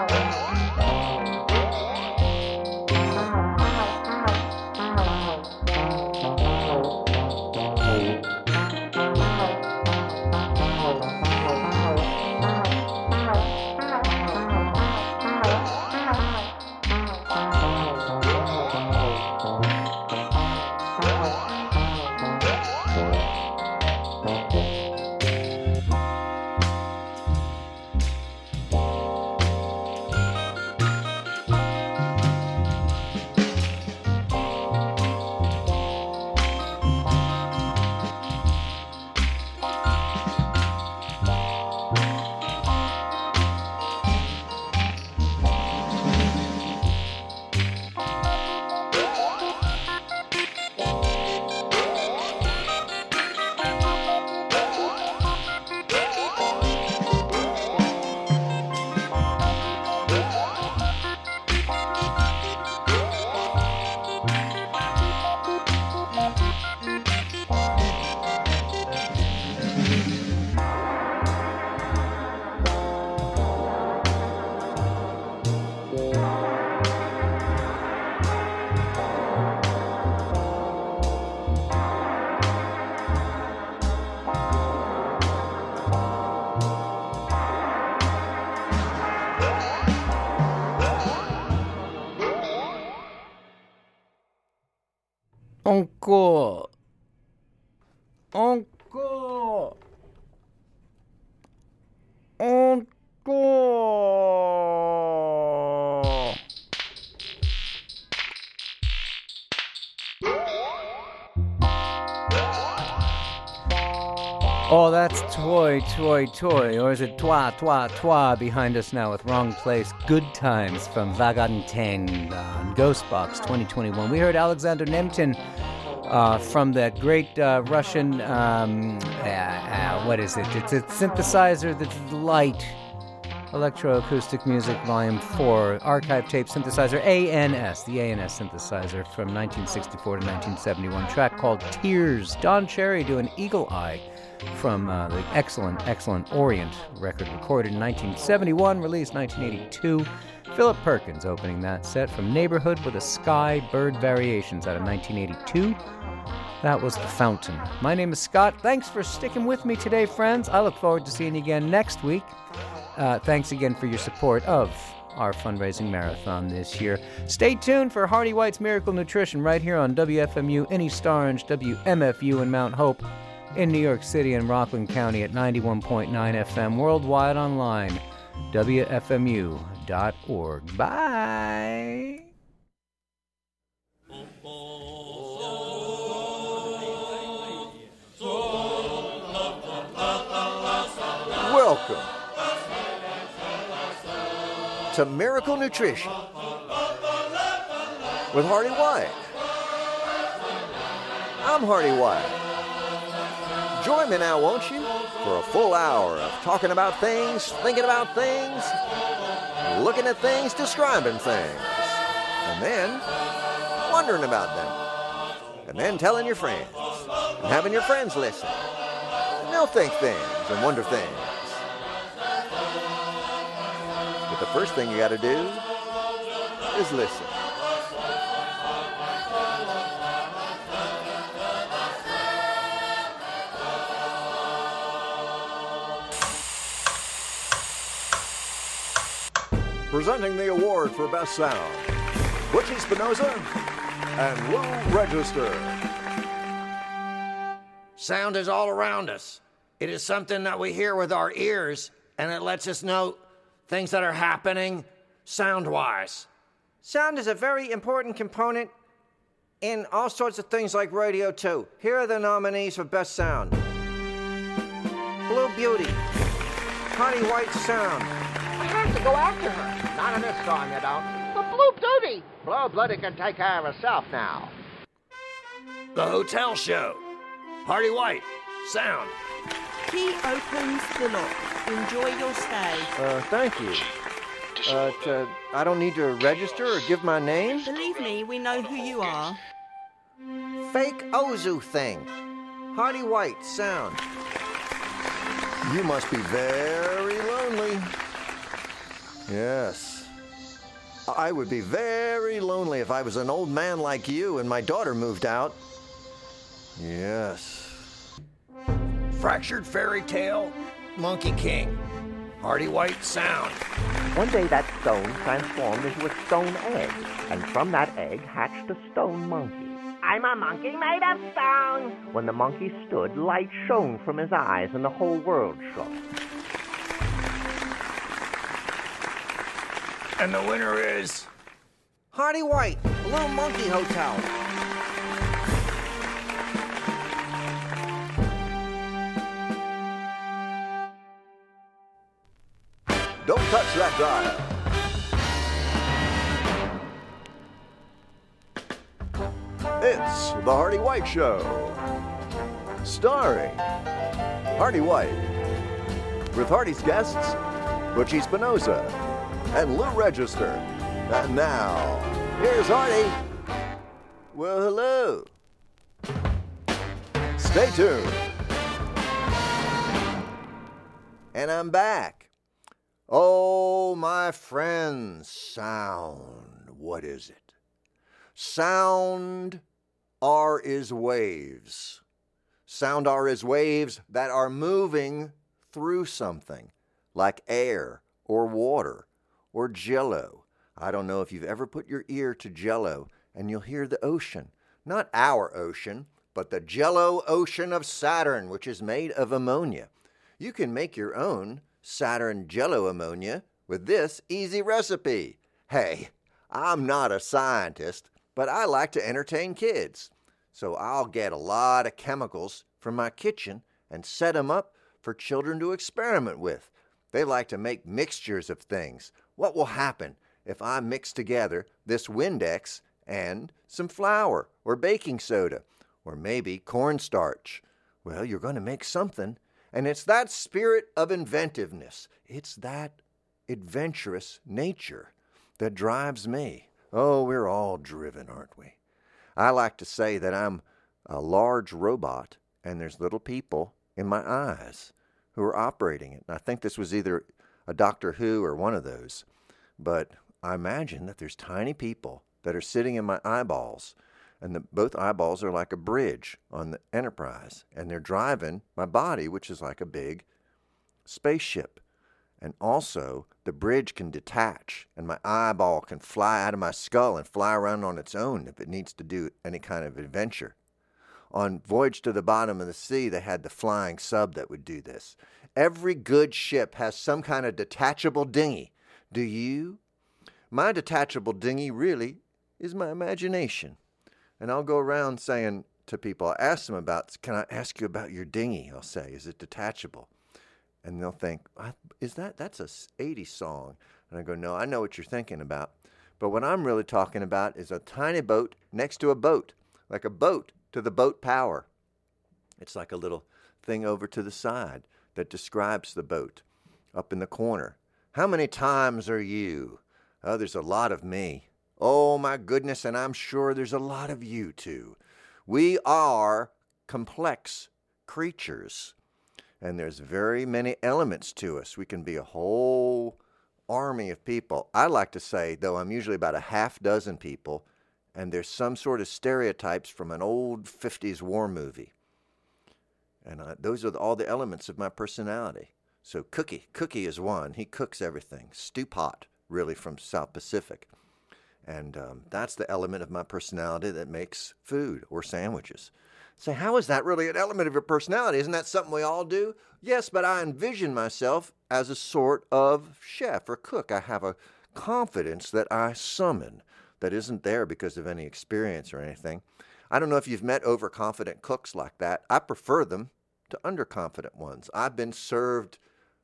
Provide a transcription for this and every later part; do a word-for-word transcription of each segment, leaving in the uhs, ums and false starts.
Encore. Encore. Encore. Oh, that's Toy, Toy, Toy. Or is it Toi, Toi, Toi behind us now with Wrong Place? Good Times from Vagantine on Ghostbox twenty twenty-one. We heard Alexander Nemtin uh, from that great uh, Russian, um, uh, uh, what is it? It's a synthesizer that's light. Electroacoustic Music, Volume four, Archive Tape Synthesizer, A N S, the A N S synthesizer from nineteen sixty-four to nineteen seventy-one, track called Tears. Don Cherry doing Eagle Eye from uh, the excellent, excellent Orient record, recorded in nineteen seventy-one, released nineteen eighty-two. Philip Perkins opening that set from Neighborhood with a Sky, Bird Variations out of nineteen eighty-two. That was The Fountain. My name is Scott. Thanks for sticking with me today, friends. I look forward to seeing you again next week. Uh, thanks again for your support of our fundraising marathon this year. Stay tuned for Hardy White's Miracle Nutrition right here on W F M U in East Orange, W M F U in Mount Hope, in New York City and Rockland County at ninety-one point nine F M, worldwide online, W F M U dot org. Bye! Welcome to Miracle Nutrition with Hardy White. I'm Hardy White. Join me now, won't you, for a full hour of talking about things, thinking about things, looking at things, describing things, and then wondering about them, and then telling your friends, and having your friends listen. And they'll think things and wonder things. But the first thing you got to do is listen. Presenting the award for Best Sound, Butchie Spinoza and Lou Register. Sound is all around us. It is something that we hear with our ears, and it lets us know things that are happening sound-wise. Sound is a very important component in all sorts of things like radio, too. Here are the nominees for Best Sound. Blue Beauty, Hardy White Sound. I have to go after her. Not in this song, you don't. But Blue Beauty. Blue Beauty can take care of herself now. The Hotel Show. Hardy White. Sound. Key opens the lock. Enjoy your stay. Uh, thank you. Uh, to, I don't need to register or give my name? Believe me, we know who you are. Fake Ozu Thing. Hardy White Sound. You must be very lonely. Yes. I would be very lonely if I was an old man like you and my daughter moved out. Yes. Fractured Fairy Tale, Monkey King, Hardy White Sound. One day that stone transformed into a stone egg, and from that egg hatched a stone monkey. I'm a monkey made of stone. When the monkey stood, light shone from his eyes, and the whole world shook. And the winner is... Hardy White, Blue Monkey Hotel. Don't touch that dial. It's The Hardy White Show, starring Hardy White, with Hardy's guests, Butchie Spinoza and Lou Register. And now, here's Hardy. Well, hello. Stay tuned. And I'm back. Oh, my friends, sound. What is it? Sound are is waves. Sound are is waves that are moving through something, like air or water or jello. I don't know if you've ever put your ear to jello and you'll hear the ocean. Not our ocean, but the Jello Ocean of Saturn, which is made of ammonia. You can make your own Saturn Jello ammonia with this easy recipe. Hey, I'm not a scientist, but I like to entertain kids. So I'll get a lot of chemicals from my kitchen and set them up for children to experiment with. They like to make mixtures of things. What will happen if I mix together this Windex and some flour or baking soda or maybe cornstarch? Well, you're going to make something, and it's that spirit of inventiveness. It's that adventurous nature that drives me. Oh, we're all driven, aren't we? I like to say that I'm a large robot, and there's little people in my eyes who are operating it. And I think this was either a Doctor Who or one of those. But I imagine that there's tiny people that are sitting in my eyeballs, and the, both eyeballs are like a bridge on the Enterprise, and they're driving my body, which is like a big spaceship. And also, the bridge can detach, and my eyeball can fly out of my skull and fly around on its own if it needs to do any kind of adventure. On Voyage to the Bottom of the Sea, they had the flying sub that would do this. Every good ship has some kind of detachable dinghy. Do you? My detachable dinghy really is my imagination. And I'll go around saying to people, I ask them about, can I ask you about your dinghy? I'll say, is it detachable? And they'll think, is that, that's a eighties song. And I go, no, I know what you're thinking about. But what I'm really talking about is a tiny boat next to a boat, like a boat to the boat power. It's like a little thing over to the side that describes the boat up in the corner. How many times are you? Oh, there's a lot of me. Oh, my goodness, and I'm sure there's a lot of you, too. We are complex creatures. And there's very many elements to us. We can be a whole army of people. I like to say, though, I'm usually about a half dozen people, and there's some sort of stereotypes from an old fifties war movie. And I, those are the, all the elements of my personality. So Cookie, Cookie is one. He cooks everything. Stew Pot, really from South Pacific. And um, that's the element of my personality that makes food or sandwiches. Say, so how is that really an element of your personality? Isn't that something we all do? Yes, but I envision myself as a sort of chef or cook. I have a confidence that I summon that isn't there because of any experience or anything. I don't know if you've met overconfident cooks like that. I prefer them to underconfident ones. I've been served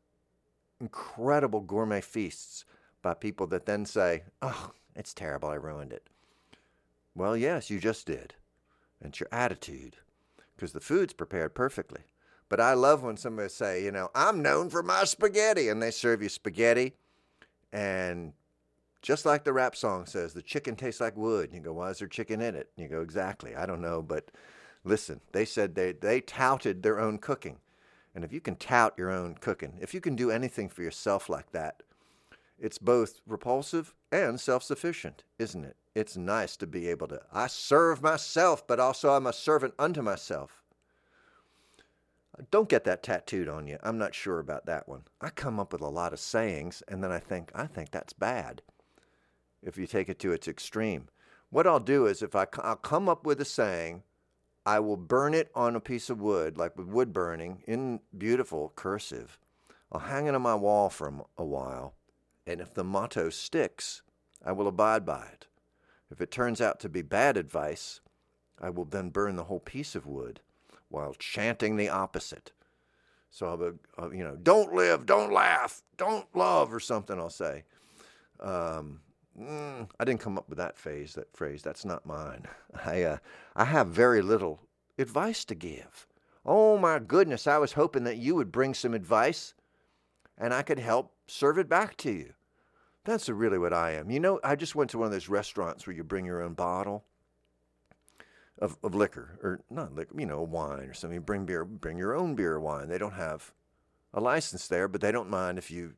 incredible gourmet feasts by people that then say, oh, it's terrible, I ruined it. Well, yes, you just did. It's your attitude, because the food's prepared perfectly. But I love when somebody say, you know, I'm known for my spaghetti, and they serve you spaghetti, and just like the rap song says, the chicken tastes like wood. And you go, why is there chicken in it? And you go, exactly, I don't know, but listen, they said they, they touted their own cooking. And if you can tout your own cooking, if you can do anything for yourself like that, It's both repulsive and self-sufficient, isn't it? It's nice to be able to, I serve myself, but also I'm a servant unto myself. Don't get that tattooed on you. I'm not sure about that one. I come up with a lot of sayings, and then I think, I think that's bad if you take it to its extreme. What I'll do is if I, I'll come up with a saying, I will burn it on a piece of wood, like with wood burning, in beautiful cursive. I'll hang it on my wall for a while, and if the motto sticks, I will abide by it. If it turns out to be bad advice, I will then burn the whole piece of wood while chanting the opposite. So I'll be, uh, you know, don't live, don't laugh, don't love, or something I'll say. Um, mm, I didn't come up with that phrase, that phrase. That's not mine. I, uh, I have very little advice to give. Oh, my goodness, I was hoping that you would bring some advice and I could help serve it back to you. That's really what I am. You know, I just went to one of those restaurants where you bring your own bottle of, of liquor, or not liquor, you know, wine or something. You bring beer, bring your own beer or wine. They don't have a license there, but they don't mind if you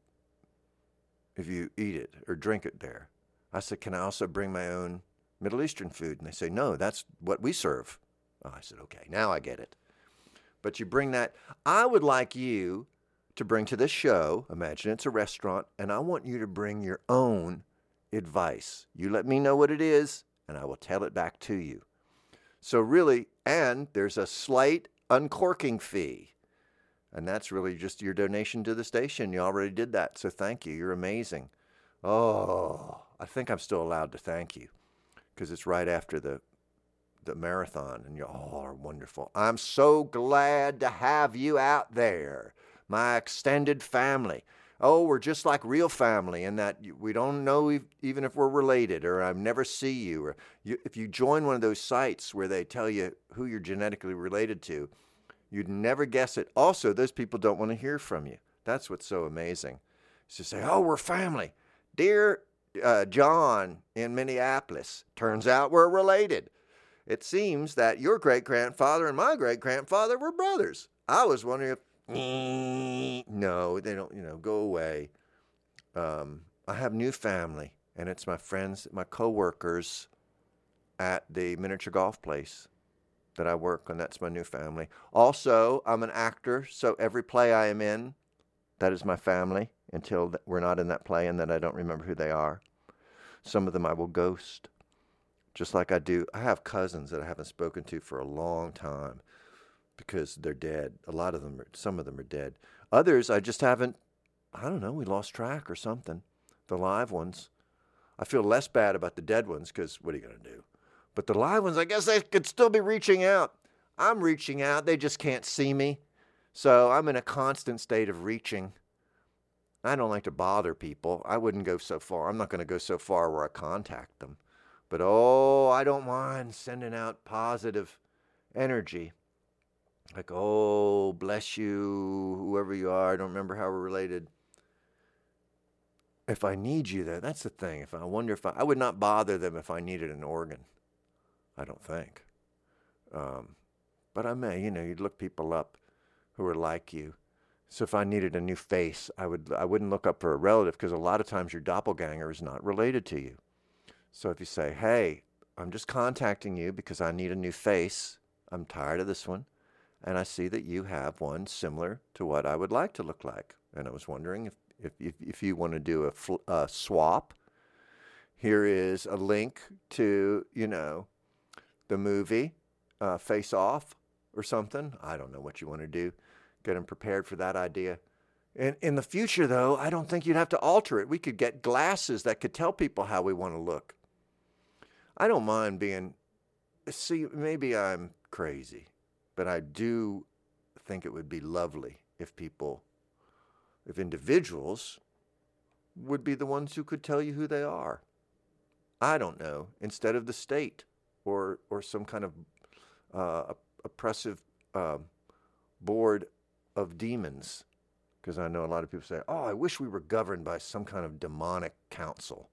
if you eat it or drink it there. I said, can I also bring my own Middle Eastern food? And they say, no, that's what we serve. Oh, I said, okay, now I get it. But you bring that. I would like you to bring to this show, imagine it's a restaurant, and I want you to bring your own advice. You let me know what it is, and I will tell it back to you. So really, and there's a slight uncorking fee, and that's really just your donation to the station. You already did that, so thank you. You're amazing. Oh, I think I'm still allowed to thank you because it's right after the the marathon, and you all are wonderful. I'm so glad to have you out there, my extended family. Oh, we're just like real family in that we don't know even if we're related, or I never see you. Or you, if you join one of those sites where they tell you who you're genetically related to, you'd never guess it. Also, those people don't want to hear from you. That's what's so amazing. It's to say, oh, we're family. Dear uh, John in Minneapolis, turns out we're related. It seems that your great-grandfather and my great-grandfather were brothers. I was wondering if no, they don't, you know, go away. Um, I have new family, and it's my friends, my co-workers at the miniature golf place that I work on. That's my new family. Also, I'm an actor, so every play I am in, that is my family until we're not in that play and then I don't remember who they are. Some of them I will ghost, just like I do. I have cousins that I haven't spoken to for a long time, because they're dead. A lot of them, are, some of them are dead. Others, I just haven't, I don't know, we lost track or something. The live ones. I feel less bad about the dead ones because what are you going to do? But the live ones, I guess they could still be reaching out. I'm reaching out. They just can't see me. So I'm in a constant state of reaching. I don't like to bother people. I wouldn't go so far. I'm not going to go so far where I contact them. But, oh, I don't mind sending out positive energy. Like, oh, bless you, whoever you are. I don't remember how we're related. If I need you there, that's the thing. If I wonder if I, I would not bother them if I needed an organ. I don't think. Um, but I may, you know, you'd look people up who are like you. So if I needed a new face, I would, I wouldn't look up for a relative because a lot of times your doppelganger is not related to you. So if you say, hey, I'm just contacting you because I need a new face. I'm tired of this one. And I see that you have one similar to what I would like to look like. And I was wondering if, if, if, if you want to do a, fl- a swap. Here is a link to, you know, the movie uh, Face Off or something. I don't know what you want to do. Get them prepared for that idea. In, in the future, though, I don't think you'd have to alter it. We could get glasses that could tell people how we want to look. I don't mind being, see, maybe I'm crazy. But I do think it would be lovely if people, if individuals would be the ones who could tell you who they are. I don't know, instead of the state or or some kind of uh, oppressive uh, board of demons. Because I know a lot of people say, oh, I wish we were governed by some kind of demonic council.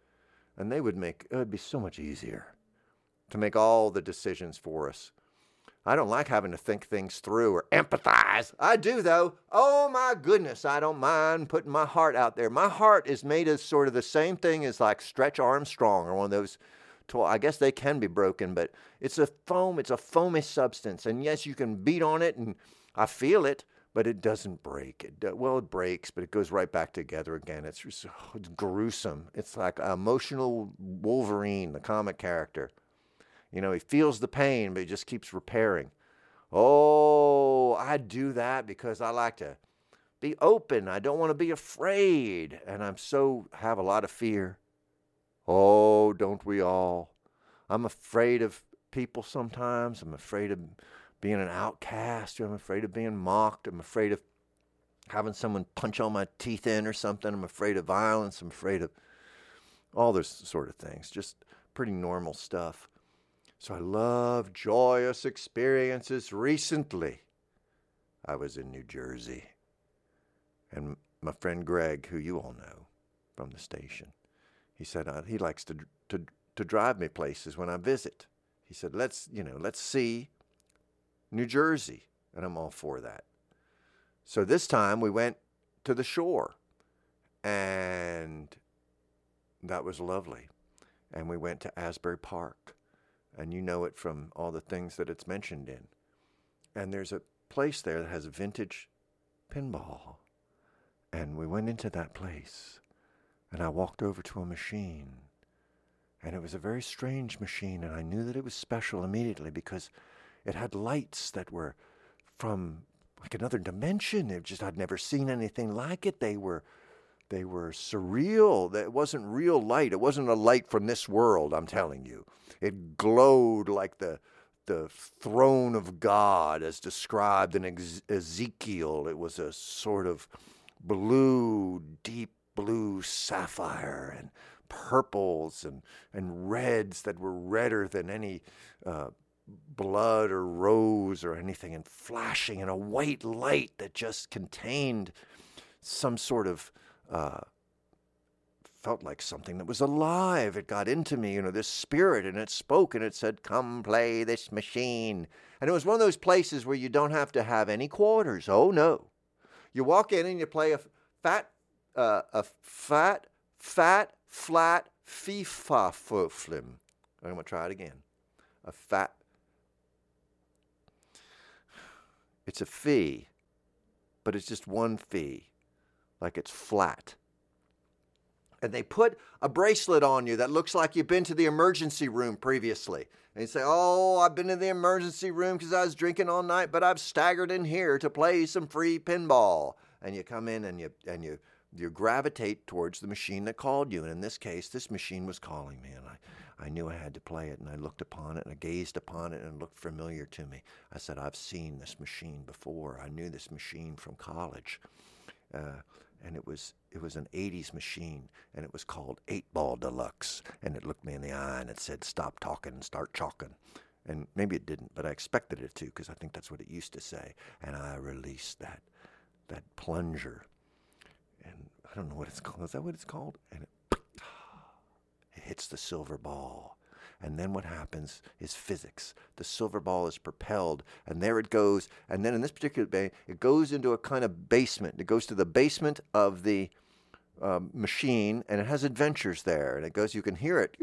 And they would make, it would be so much easier to make all the decisions for us. I don't like having to think things through or empathize. I do, though. Oh, my goodness, I don't mind putting my heart out there. My heart is made of sort of the same thing as like Stretch Armstrong or one of those toys. I guess they can be broken, but it's a foam. It's a foamy substance. And yes, you can beat on it, and I feel it, but it doesn't break. It, well, it breaks, but it goes right back together again. It's, just, oh, it's gruesome. It's like emotional Wolverine, the comic character. You know, he feels the pain, but he just keeps repairing. Oh, I do that because I like to be open. I don't want to be afraid. And I'm so, have a lot of fear. Oh, don't we all? I'm afraid of people sometimes. I'm afraid of being an outcast. I'm afraid of being mocked. I'm afraid of having someone punch all my teeth in or something. I'm afraid of violence. I'm afraid of all those sort of things. Just pretty normal stuff. So I love joyous experiences. Recently, I was in New Jersey, and my friend Greg, who you all know from the station, he said uh, he likes to to to drive me places when I visit. He said, "Let's you know, let's see New Jersey," and I'm all for that. So this time we went to the shore, and that was lovely. And we went to Asbury Park. And you know it from all the things that it's mentioned in. And there's a place there that has vintage pinball. And we went into that place. And I walked over to a machine. And it was a very strange machine. And I knew that it was special immediately because it had lights that were from like another dimension. It just, I'd never seen anything like it. They were... They were surreal. It wasn't real light. It wasn't a light from this world, I'm telling you. It glowed like the the throne of God as described in Ezekiel. It was a sort of blue, deep blue sapphire and purples and, and reds that were redder than any uh, blood or rose or anything, and flashing in a white light that just contained some sort of Uh, felt like something that was alive. It got into me, you know, this spirit, and it spoke, and it said, "Come play this machine." And it was one of those places where you don't have to have any quarters. Oh, no. You walk in and you play a fat, uh, a fat, fat, flat, fee-fa-fo-flim. I'm going to try it again. A fat, it's a fee, but it's just one fee. Like it's flat. And they put a bracelet on you that looks like you've been to the emergency room previously. And you say, "Oh, I've been to the emergency room because I was drinking all night, but I've staggered in here to play some free pinball." And you come in and you and you you gravitate towards the machine that called you. And in this case, this machine was calling me, and I, I knew I had to play it, and I looked upon it, and I gazed upon it, and it looked familiar to me. I said, "I've seen this machine before. I knew this machine from college." Uh, And it was it was an eighties machine, and it was called eight ball Deluxe. And it looked me in the eye, and it said, "Stop talking and start chalking." And maybe it didn't, but I expected it to, because I think that's what it used to say. And I released that that plunger. And I don't know what it's called. Is that what it's called? And it, it hits the silver ball. And then what happens is physics. The silver ball is propelled, and there it goes. And then in this particular bay, it goes into a kind of basement. It goes to the basement of the uh, machine, and it has adventures there. And it goes, you can hear it.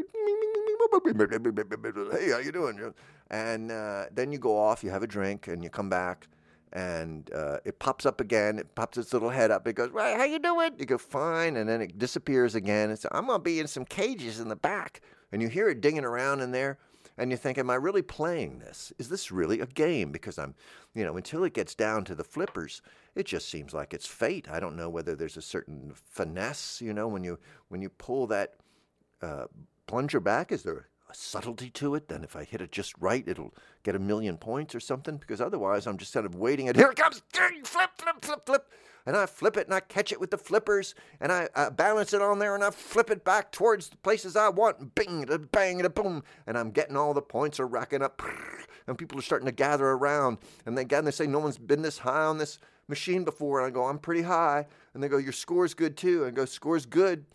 "Hey, how you doing?" And uh, then you go off, you have a drink, and you come back, and uh, it pops up again. It pops its little head up. It goes, "Right, how you doing?" You go, "Fine." And then it disappears again. It's, "I'm going to be in some cages in the back." And you hear it dinging around in there, and you think, "Am I really playing this? Is this really a game?" Because I'm, you know, until it gets down to the flippers, it just seems like it's fate. I don't know whether there's a certain finesse, you know, when you when you pull that uh, plunger back. Is there a subtlety to it? Then if I hit it just right, it'll get a million points or something. Because otherwise, I'm just kind of waiting. And here it comes! Flip, flip, flip, flip. And I flip it, and I catch it with the flippers, and I, I balance it on there, and I flip it back towards the places I want, and bing, da, bang, da, boom, and I'm getting all the points are racking up, and people are starting to gather around, and they gather, and they say, "No one's been this high on this machine before," and I go, "I'm pretty high," and they go, "Your score's good, too," and I go, "Score's good."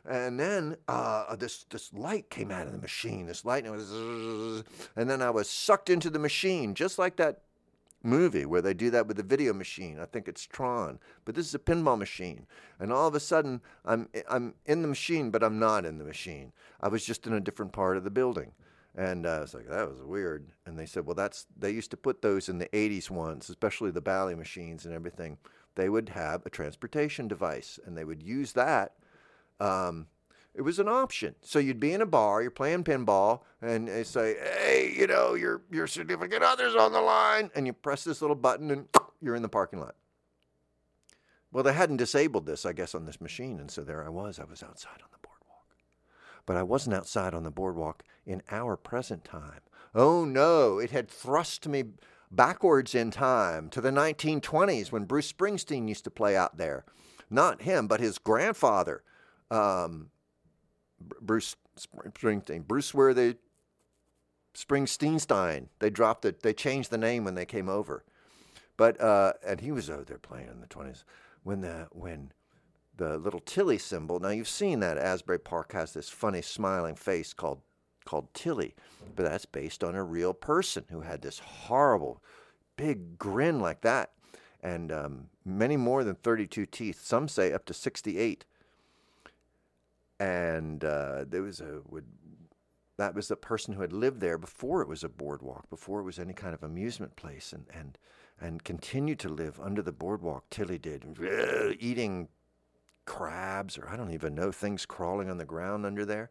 And then uh, this this light came out of the machine. This light, and it was, and then I was sucked into the machine, just like that movie where they do that with the video machine. I think it's Tron, but this is a pinball machine. And all of a sudden, I'm I'm in the machine, but I'm not in the machine. I was just in a different part of the building. And uh, I was like, that was weird. And they said, well, that's they used to put those in the eighties ones, especially the Bally machines and everything. They would have a transportation device, and they would use that. Um, it was an option. So you'd be in a bar, you're playing pinball, and they say, hey, you know, your your significant other's on the line. And you press this little button, and you're in the parking lot. Well, they hadn't disabled this, I guess, on this machine. And so there I was. I was outside on the boardwalk. But I wasn't outside on the boardwalk in our present time. Oh, no. It had thrust me backwards in time to the nineteen twenties when Bruce Springsteen used to play out there. Not him, but his grandfather, um, Bruce Springsteen. Bruce where they Springsteenstein. They dropped it. They changed the name when they came over. But uh, and he was over there playing in the twenties when the when the little Tilly symbol. Now you've seen that Asbury Park has this funny smiling face called called Tilly, but that's based on a real person who had this horrible big grin like that, and um, many more than thirty-two teeth. Some say up to sixty-eight. And uh, there was a would that was the person who had lived there before it was a boardwalk, before it was any kind of amusement place, and and and continued to live under the boardwalk. Tilly did, eating crabs, or I don't even know, things crawling on the ground under there.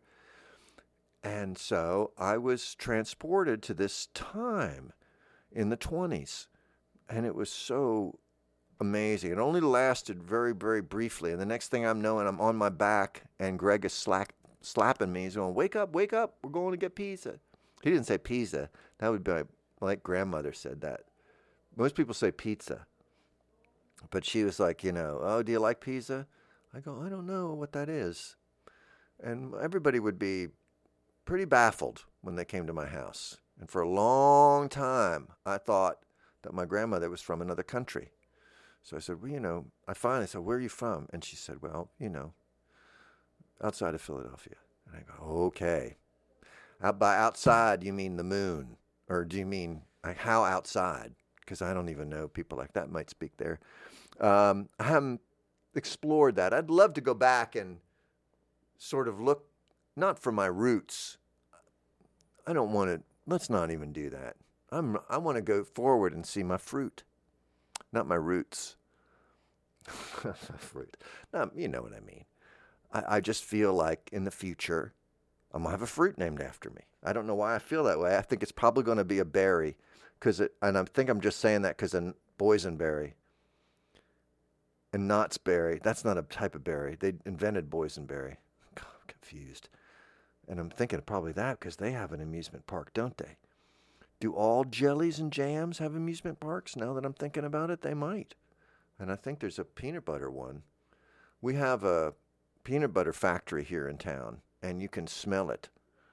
And so I was transported to this time in the twenties, and it was so amazing. It only lasted very, very briefly, and the next thing I'm knowing, I'm on my back, and Greg is slack, slapping me. He's going, wake up, wake up, we're going to get pizza. He didn't say pizza. That would be like, like grandmother said that. Most people say pizza. But she was like, you know, oh, do you like pizza? I go, I don't know what that is. And everybody would be pretty baffled when they came to my house. And for a long time, I thought that my grandmother was from another country. So I said, well, you know, I finally said, where are you from? And she said, well, you know, outside of Philadelphia. And I go, okay. Out by outside, you mean the moon? Or do you mean, like, how outside? Because I don't even know, people like that might speak there. Um, I haven't explored that. I'd love to go back and sort of look, not for my roots. I don't want to, let's not even do that. I'm, I want to go forward and see my fruit, not my roots. Fruit. No, you know what I mean. I, I just feel like in the future, I'm going to have a fruit named after me. I don't know why I feel that way. I think it's probably going to be a berry, cause it, and I think I'm just saying that because of boysenberry. And Knott's berry, that's not a type of berry. They invented boysenberry. God, I'm confused. And I'm thinking probably that because they have an amusement park, don't they? Do all jellies and jams have amusement parks? Now that I'm thinking about it, they might. And I think there's a peanut butter one. We have a peanut butter factory here in town, and you can smell it.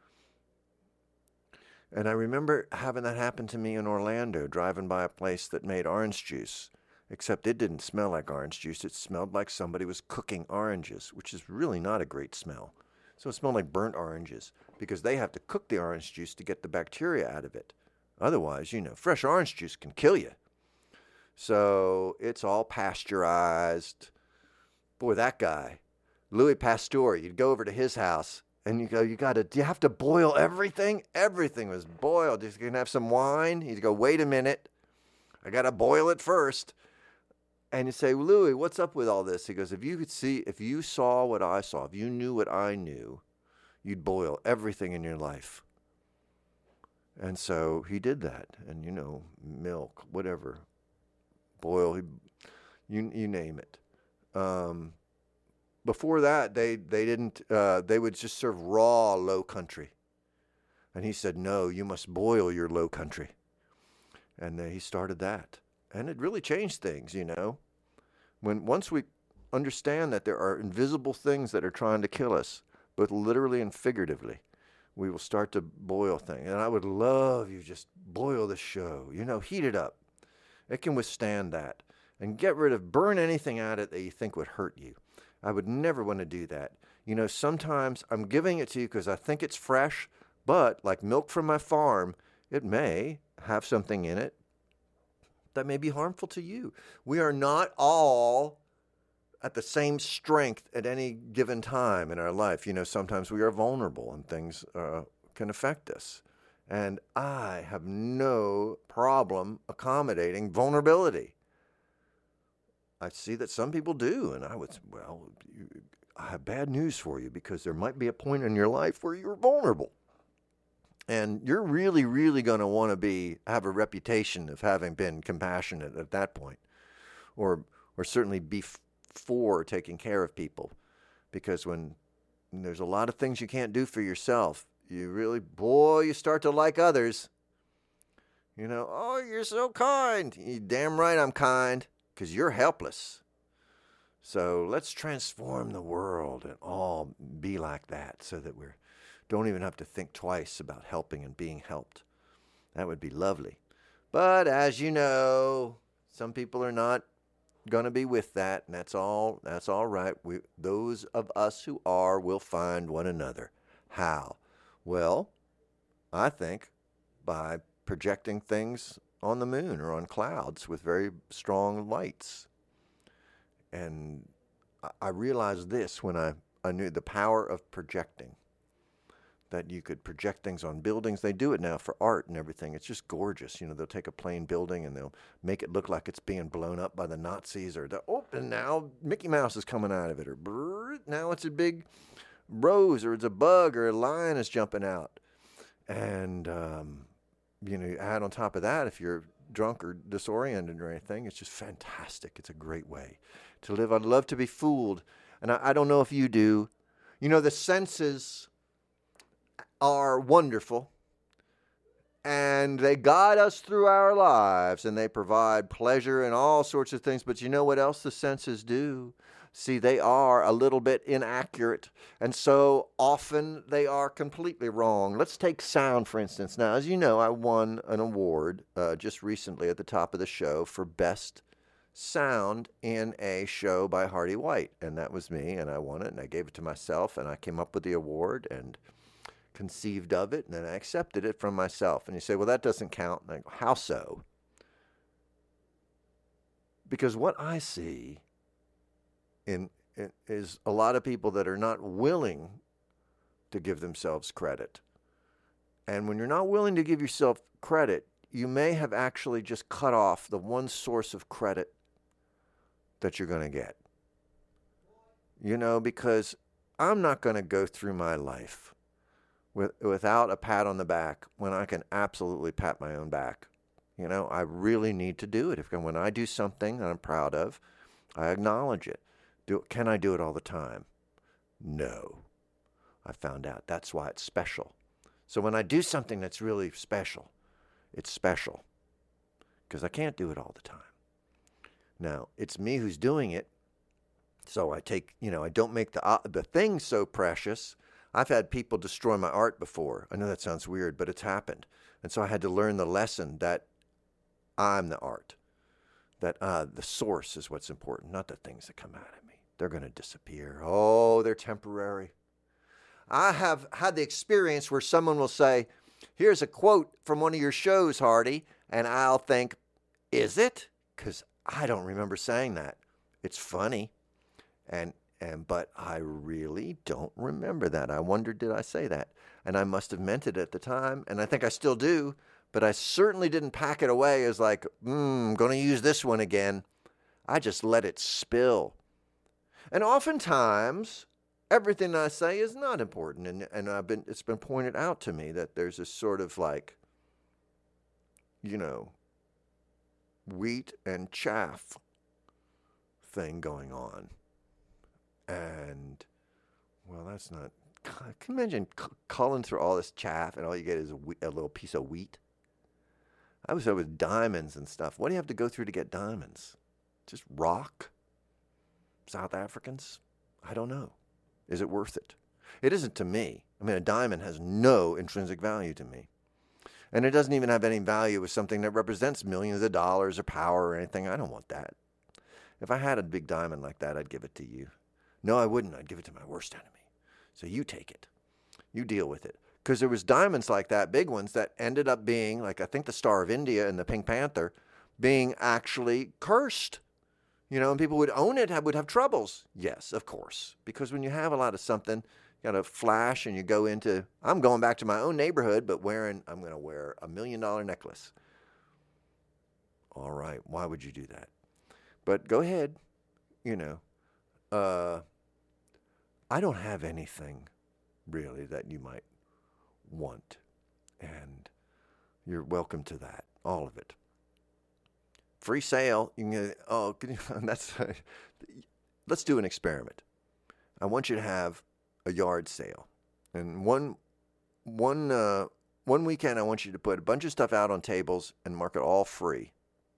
And I remember having that happen to me in Orlando, driving by a place that made orange juice. Except it didn't smell like orange juice. It smelled like somebody was cooking oranges, which is really not a great smell. So it smelled like burnt oranges because they have to cook the orange juice to get the bacteria out of it. Otherwise, you know, fresh orange juice can kill you. So it's all pasteurized. Boy, that guy, Louis Pasteur, you'd go over to his house and you go, you got to, do you have to boil everything? Everything was boiled. You can have some wine. You'd go, wait a minute. I got to boil it first. And you say, Louis, what's up with all this? He goes, if you could see, if you saw what I saw, if you knew what I knew, you'd boil everything in your life. And so he did that. And, you know, milk, whatever, boil, you you name it. Um, before that, they, they didn't, uh, they would just serve raw low country. And he said, no, you must boil your low country. And uh, he started that. And it really changed things, you know. When once we understand that there are invisible things that are trying to kill us, both literally and figuratively, we will start to boil things. And I would love you just boil the show, you know, heat it up. It can withstand that. And get rid of, burn anything at it that you think would hurt you. I would never want to do that. You know, sometimes I'm giving it to you because I think it's fresh, but like milk from my farm, it may have something in it that may be harmful to you. We are not all at the same strength at any given time in our life. You know, sometimes we are vulnerable and things uh, can affect us. And I have no problem accommodating vulnerability. I see that some people do, and I would say, well, you, I have bad news for you, because there might be a point in your life where you're vulnerable. And you're really, really going to want to be have a reputation of having been compassionate at that point, or or certainly be f- for taking care of people. Because when, when there's a lot of things you can't do for yourself, you really, boy, you start to like others. You know, oh, you're so kind. You damn right I'm kind, because you're helpless. So let's transform the world and all be like that, so that we don't even have to think twice about helping and being helped. That would be lovely. But as you know, some people are not going to be with that, and that's all. That's all right. We, those of us who are, will find one another. How? Well, I think by projecting things on the moon or on clouds with very strong lights. And I realized this when I, I knew the power of projecting, that you could project things on buildings. They do it now for art and everything. It's just gorgeous. You know, they'll take a plain building and they'll make it look like it's being blown up by the Nazis, or the, oh, and now Mickey Mouse is coming out of it, or brrr, now it's a big rose, or it's a bug, or a lion is jumping out. And, um, you know, you add on top of that, if you're drunk or disoriented or anything, it's just fantastic. It's a great way to live. I'd love to be fooled. And I, I don't know if you do. You know, the senses are wonderful, and they guide us through our lives, and they provide pleasure and all sorts of things. But you know what else the senses do? See, they are a little bit inaccurate, and so often they are completely wrong. Let's take sound, for instance. Now, as you know, I won an award uh, just recently at the top of the show for Best Sound in a Show by Hardy White, and that was me, and I won it, and I gave it to myself, and I came up with the award and conceived of it, and then I accepted it from myself. And you say, well, that doesn't count. And I go, how so? Because what I see In, in, is a lot of people that are not willing to give themselves credit. And when you're not willing to give yourself credit, you may have actually just cut off the one source of credit that you're going to get. You know, because I'm not going to go through my life with, without a pat on the back when I can absolutely pat my own back. You know, I really need to do it. If when I do something that I'm proud of, I acknowledge it. Do, can I do it all the time? No. I found out that's why it's special. So when I do something that's really special, it's special because I can't do it all the time. Now, it's me who's doing it, so I take, you know, I don't make the uh, the thing so precious. I've had people destroy my art before. I know that sounds weird, but it's happened. And so I had to learn the lesson that I'm the art, that uh, the source is what's important, not the things that come out of me. They're going to disappear. Oh, they're temporary. I have had the experience where someone will say, here's a quote from one of your shows, Hardy, and I'll think, is it? Because I don't remember saying that. It's funny, and and but I really don't remember that. I wondered, did I say that? And I must have meant it at the time, and I think I still do, but I certainly didn't pack it away as like, hmm, I'm going to use this one again. I just let it spill. And oftentimes, everything I say is not important, and and I've been it's been pointed out to me that there's this sort of like, you know, wheat and chaff thing going on, and well, that's not. Can you imagine culling through all this chaff and all you get is a, wheat, a little piece of wheat? I was there with diamonds and stuff. What do you have to go through to get diamonds? Just rock? South Africans? I don't know. Is it worth it? It isn't to me. I mean, a diamond has no intrinsic value to me. And it doesn't even have any value with something that represents millions of dollars or power or anything. I don't want that. If I had a big diamond like that, I'd give it to you. No, I wouldn't. I'd give it to my worst enemy. So you take it. You deal with it. Because there was diamonds like that, big ones, that ended up being, like I think the Star of India and the Pink Panther, being actually cursed. You know, and people would own it, would have troubles. Yes, of course. Because when you have a lot of something, you got a flash and you go into, I'm going back to my own neighborhood, but wearing, I'm going to wear a million dollar necklace. All right, why would you do that? But go ahead, you know. Uh, I don't have anything really that you might want. And you're welcome to that, all of it. Free sale. You can, oh, that's. Let's do an experiment. I want you to have a yard sale, and one, one, uh, one weekend I want you to put a bunch of stuff out on tables and mark it all free.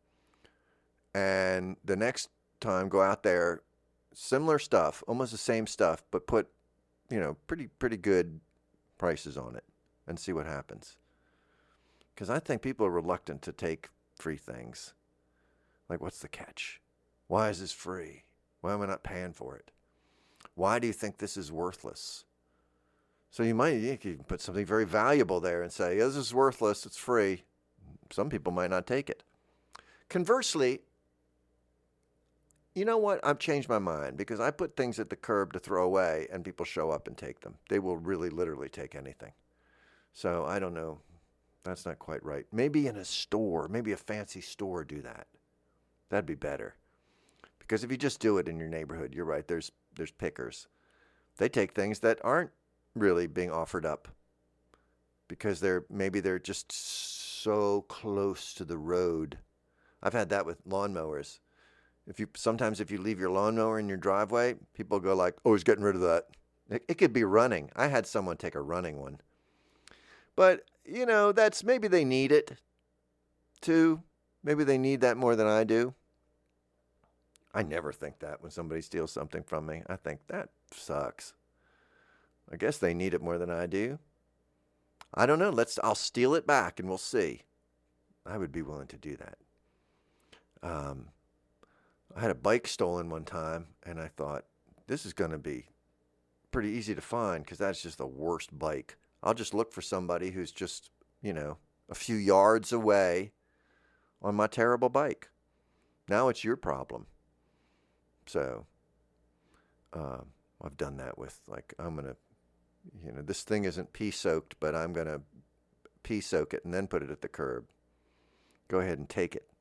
And the next time, go out there, similar stuff, almost the same stuff, but put, you know, pretty pretty good prices on it, and see what happens. Because I think people are reluctant to take free things. Like, what's the catch? Why is this free? Why am I not paying for it? Why do you think this is worthless? So you might you can put something very valuable there and say, yeah, this is worthless, it's free. Some people might not take it. Conversely, you know what? I've changed my mind because I put things at the curb to throw away and people show up and take them. They will really literally take anything. So I don't know. That's not quite right. Maybe in a store, maybe a fancy store do that. That'd be better. Because if you just do it in your neighborhood, you're right, there's there's pickers. They take things that aren't really being offered up because they're maybe they're just so close to the road. I've had that with lawnmowers. If you sometimes if you leave your lawnmower in your driveway, people go like, "Oh, he's getting rid of that." It, it could be running. I had someone take a running one. But, you know, that's maybe they need it too. Maybe they need that more than I do. I never think that when somebody steals something from me. I think that sucks. I guess they need it more than I do. I don't know. Let's. I'll steal it back and we'll see. I would be willing to do that. Um, I had a bike stolen one time, and I thought, this is going to be pretty easy to find because that's just the worst bike. I'll just look for somebody who's just, you know, a few yards away on my terrible bike. Now it's your problem. So, uh, I've done that with, like, I'm going to, you know, this thing isn't pea-soaked, but I'm going to pea-soak it and then put it at the curb. Go ahead and take it.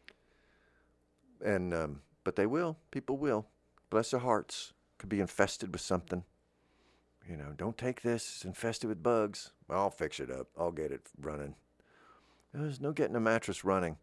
And, um, but they will. People will. Bless their hearts. Could be infested with something. You know, don't take this. It's infested with bugs. I'll fix it up. I'll get it running. There's no getting a mattress running.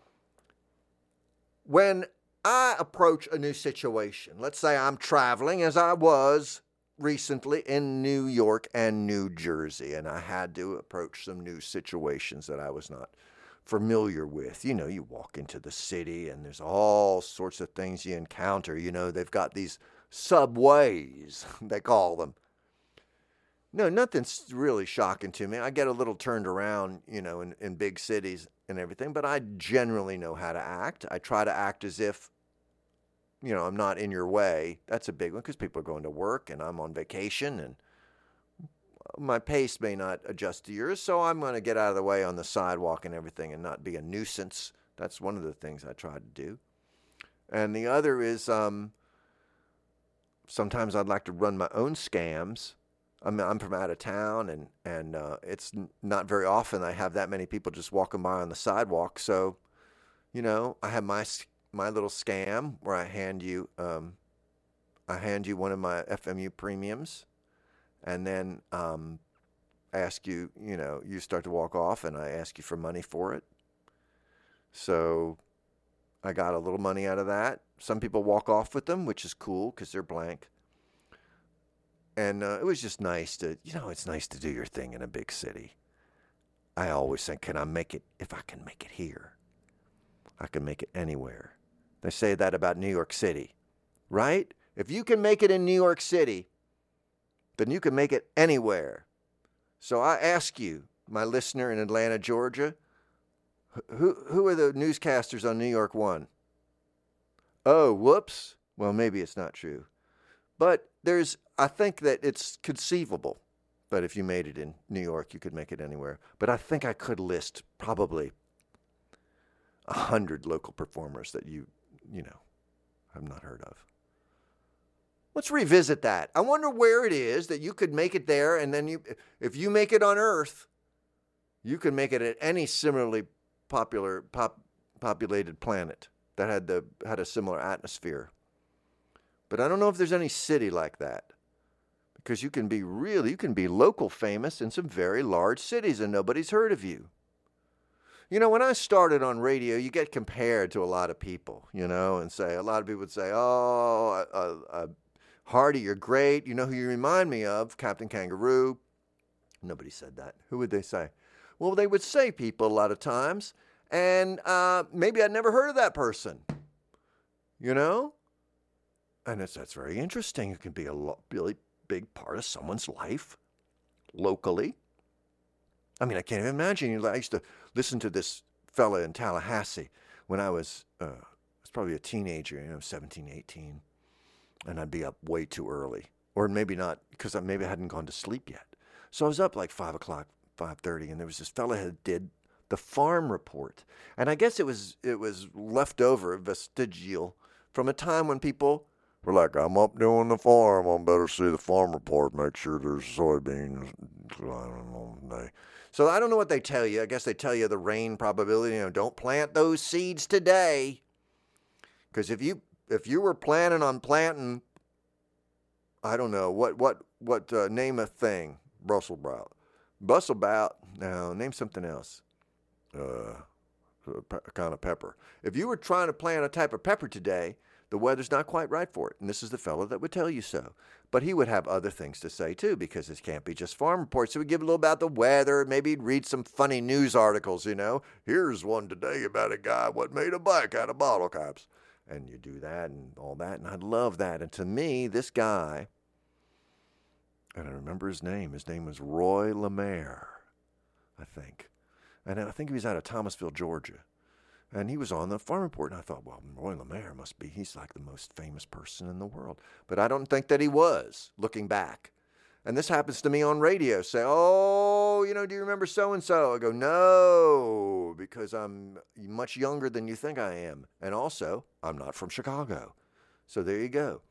When I approach a new situation, let's say I'm traveling as I was recently in New York and New Jersey, and I had to approach some new situations that I was not familiar with. You know, you walk into the city and there's all sorts of things you encounter. You know, they've got these subways, they call them. No, nothing's really shocking to me. I get a little turned around, you know, in, in big cities and everything, but I generally know how to act. I try to act as if, you know, I'm not in your way. That's a big one because people are going to work and I'm on vacation and my pace may not adjust to yours, so I'm going to get out of the way on the sidewalk and everything and not be a nuisance. That's one of the things I try to do. And the other is um, sometimes I'd like to run my own scams. I'm, I'm from out of town, and, and uh, it's n- not very often I have that many people just walking by on the sidewalk. So, you know, I have my my little scam where I hand you um, I hand you one of my F M U premiums, and then um, ask you, you know, you start to walk off, and I ask you for money for it. So I got a little money out of that. Some people walk off with them, which is cool because they're blank. And uh, it was just nice to, you know, it's nice to do your thing in a big city. I always think, can I make it, if I can make it here, I can make it anywhere. They say that about New York City, right? If you can make it in New York City, then you can make it anywhere. So I ask you, my listener in Atlanta, Georgia, who who are the newscasters on New York One? Oh, whoops. Well, maybe it's not true. But there's, I think that it's conceivable. But if you made it in New York, you could make it anywhere. But I think I could list probably a hundred local performers that you, you know, have not heard of. Let's revisit that. I wonder where it is that you could make it there, and then you, if you make it on Earth, you could make it at any similarly popular, pop, populated planet that had the had a similar atmosphere. But I don't know if there's any city like that. Because you can be really, you can be local famous in some very large cities and nobody's heard of you. You know, when I started on radio, you get compared to a lot of people, you know, and say, a lot of people would say, oh, uh, uh, Hardy, you're great. You know who you remind me of? Captain Kangaroo. Nobody said that. Who would they say? Well, they would say people a lot of times, and uh, maybe I'd never heard of that person, you know? And it's, that's very interesting. It can be a lo- really big part of someone's life locally. I mean, I can't even imagine. I used to listen to this fella in Tallahassee when I was, uh, I was probably a teenager, you know, seventeen, eighteen, and I'd be up way too early, or maybe not, because I, maybe I hadn't gone to sleep yet. So I was up like five o'clock, five thirty, and there was this fella who did the Farm Report, and I guess it was it was left over, vestigial, from a time when people we're like, I'm up doing the farm. I better see the Farm Report, make sure there's soybeans. I don't know. They, so I don't know what they tell you. I guess they tell you the rain probability. You know, don't plant those seeds today. Because if you if you were planning on planting, I don't know, what, what, what uh, name a thing? Brussels sprout. Brussels sprout, no, name something else. Uh, a kind of pepper. If you were trying to plant a type of pepper today, the weather's not quite right for it. And this is the fellow that would tell you so. But he would have other things to say, too, because it can't be just Farm Reports. So he'd give a little about the weather. Maybe he'd read some funny news articles, you know. Here's one today about a guy what made a bike out of bottle caps. And you do that and all that. And I love that. And to me, this guy, and I remember his name. His name was Roy Lemaire, I think. And I think he was out of Thomasville, Georgia. And he was on the Farm Report, and I thought, well, Roy Lemaire must be, he's like the most famous person in the world. But I don't think that he was, looking back. And this happens to me on radio. Say, oh, you know, do you remember so-and-so? I go, no, because I'm much younger than you think I am. And also, I'm not from Chicago. So there you go.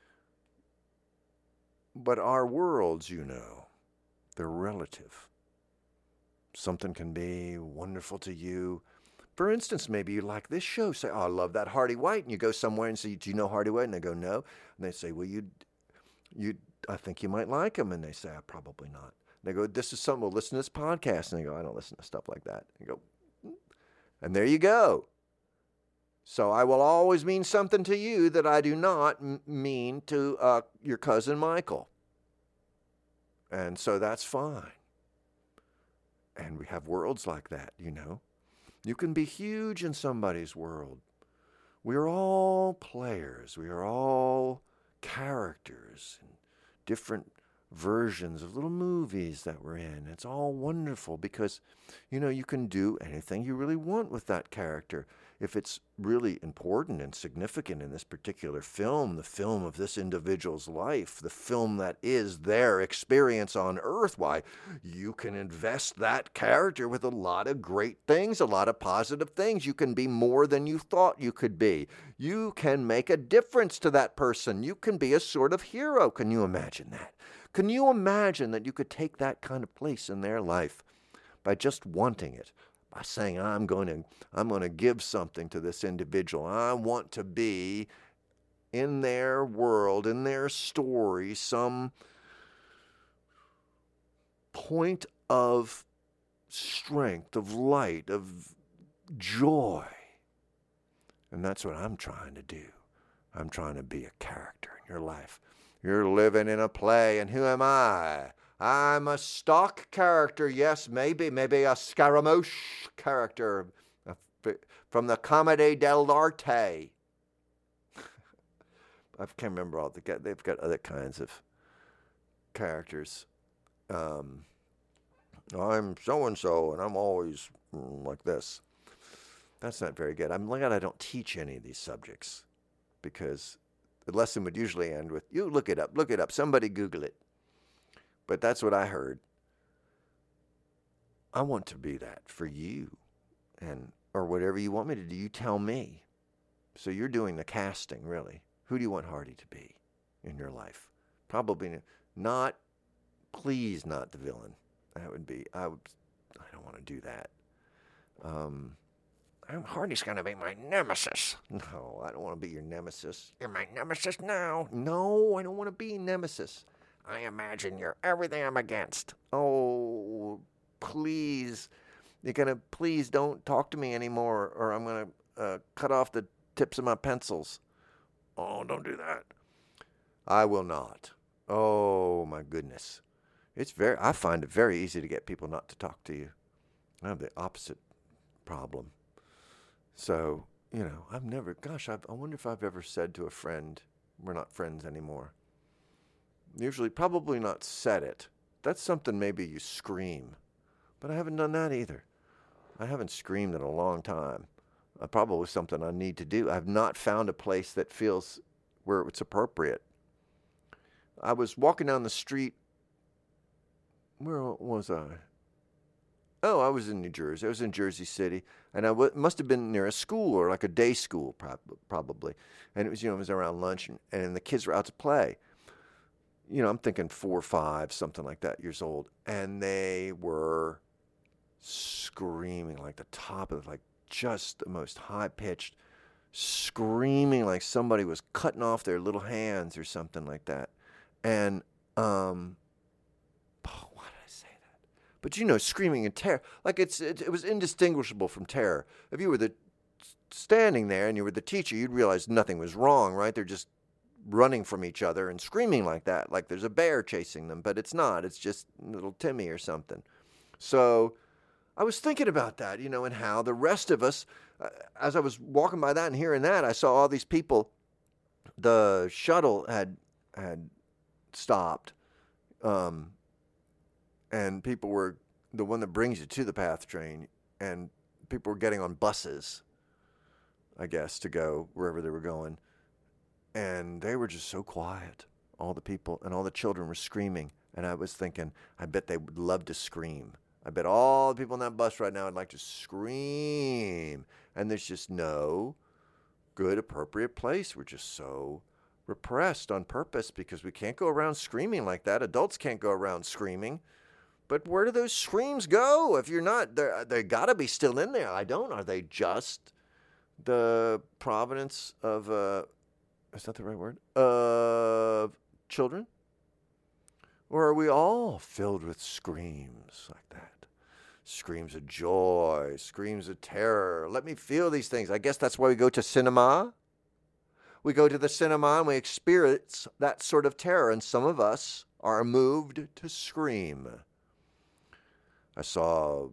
But our worlds, you know, they're relative. Something can be wonderful to you. For instance, maybe you like this show. Say, oh, I love that Hardy White. And you go somewhere and say, do you know Hardy White? And they go, no. And they say, well, you, you, I think you might like him. And they say, oh, probably not. And they go, this is something, we'll listen to this podcast. And they go, I don't listen to stuff like that. And you go, mm. And there you go. So I will always mean something to you that I do not m- mean to uh, your cousin Michael. And so that's fine. And we have worlds like that, you know. You can be huge in somebody's world. We are all players. We are all characters in different versions of little movies that we're in. It's all wonderful because, you know, you can do anything you really want with that character. If it's really important and significant in this particular film, the film of this individual's life, the film that is their experience on Earth, why, you can invest that character with a lot of great things, a lot of positive things. You can be more than you thought you could be. You can make a difference to that person. You can be a sort of hero. Can you imagine that? Can you imagine that you could take that kind of place in their life by just wanting it? By saying, I'm going to I'm going to give something to this individual. I want to be in their world, in their story, some point of strength, of light, of joy. And that's what I'm trying to do. I'm trying to be a character in your life. You're living in a play, and who am I? I'm a stock character, yes, maybe, maybe a Scaramouche character from the Commedia dell'arte. I can't remember all the, they've got other kinds of characters. Um, I'm so-and-so, and I'm always like this. That's not very good. I'm glad I don't teach any of these subjects because the lesson would usually end with, you look it up, look it up, somebody Google it. But that's what I heard. I want to be that for you, and or whatever you want me to do, you tell me. So you're doing the casting, really. Who do you want Hardy to be in your life? Probably not, please not the villain. That would be, I would, I don't want to do that. Um, I'm Hardy's going to be my nemesis. No, I don't want to be your nemesis. You're my nemesis now. No, I don't want to be nemesis. I imagine you're everything I'm against. Oh, please. You're going to, please don't talk to me anymore, or I'm going to uh, cut off the tips of my pencils. Oh, don't do that. I will not. Oh, my goodness. It's very, I find it very easy to get people not to talk to you. I have the opposite problem. So, you know, I've never, gosh, I've, I wonder if I've ever said to a friend, we're not friends anymore. Usually, probably not said it. That's something maybe you scream. But I haven't done that either. I haven't screamed in a long time. Uh, probably something I need to do. I've not found a place that feels where it's appropriate. I was walking down the street. Where was I? Oh, I was in New Jersey. I was in Jersey City, and I w- must have been near a school or like a day school, prob- probably. And it was, you know, it was around lunch, and, and the kids were out to play. You know, I'm thinking four or five, something like that, years old, and they were screaming like the top of, like, just the most high-pitched, screaming like somebody was cutting off their little hands or something like that. And, um, oh, why did I say that? But, you know, screaming in terror, like it's it, it was indistinguishable from terror. If you were the standing there and you were the teacher, you'd realize nothing was wrong, right? They're just running from each other and screaming like that, like there's a bear chasing them, but it's not. It's just little Timmy or something. So I was thinking about that, you know, and how the rest of us, uh, as I was walking by that and hearing that, I saw all these people. The shuttle had had stopped, um, and people were, the one that brings you to the PATH train, and people were getting on buses, I guess, to go wherever they were going. And they were just so quiet, all the people, and all the children were screaming. And I was thinking, I bet they would love to scream. I bet all the people on that bus right now would like to scream. And there's just no good, appropriate place. We're just so repressed on purpose because we can't go around screaming like that. Adults can't go around screaming. But where do those screams go? If you're not, they got to be still in there. I don't. Are they just the providence of, uh, is that the right word? Of children? Or are we all filled with screams like that? Screams of joy, screams of terror. Let me feel these things. I guess that's why we go to cinema. We go to the cinema and we experience that sort of terror, and some of us are moved to scream. I saw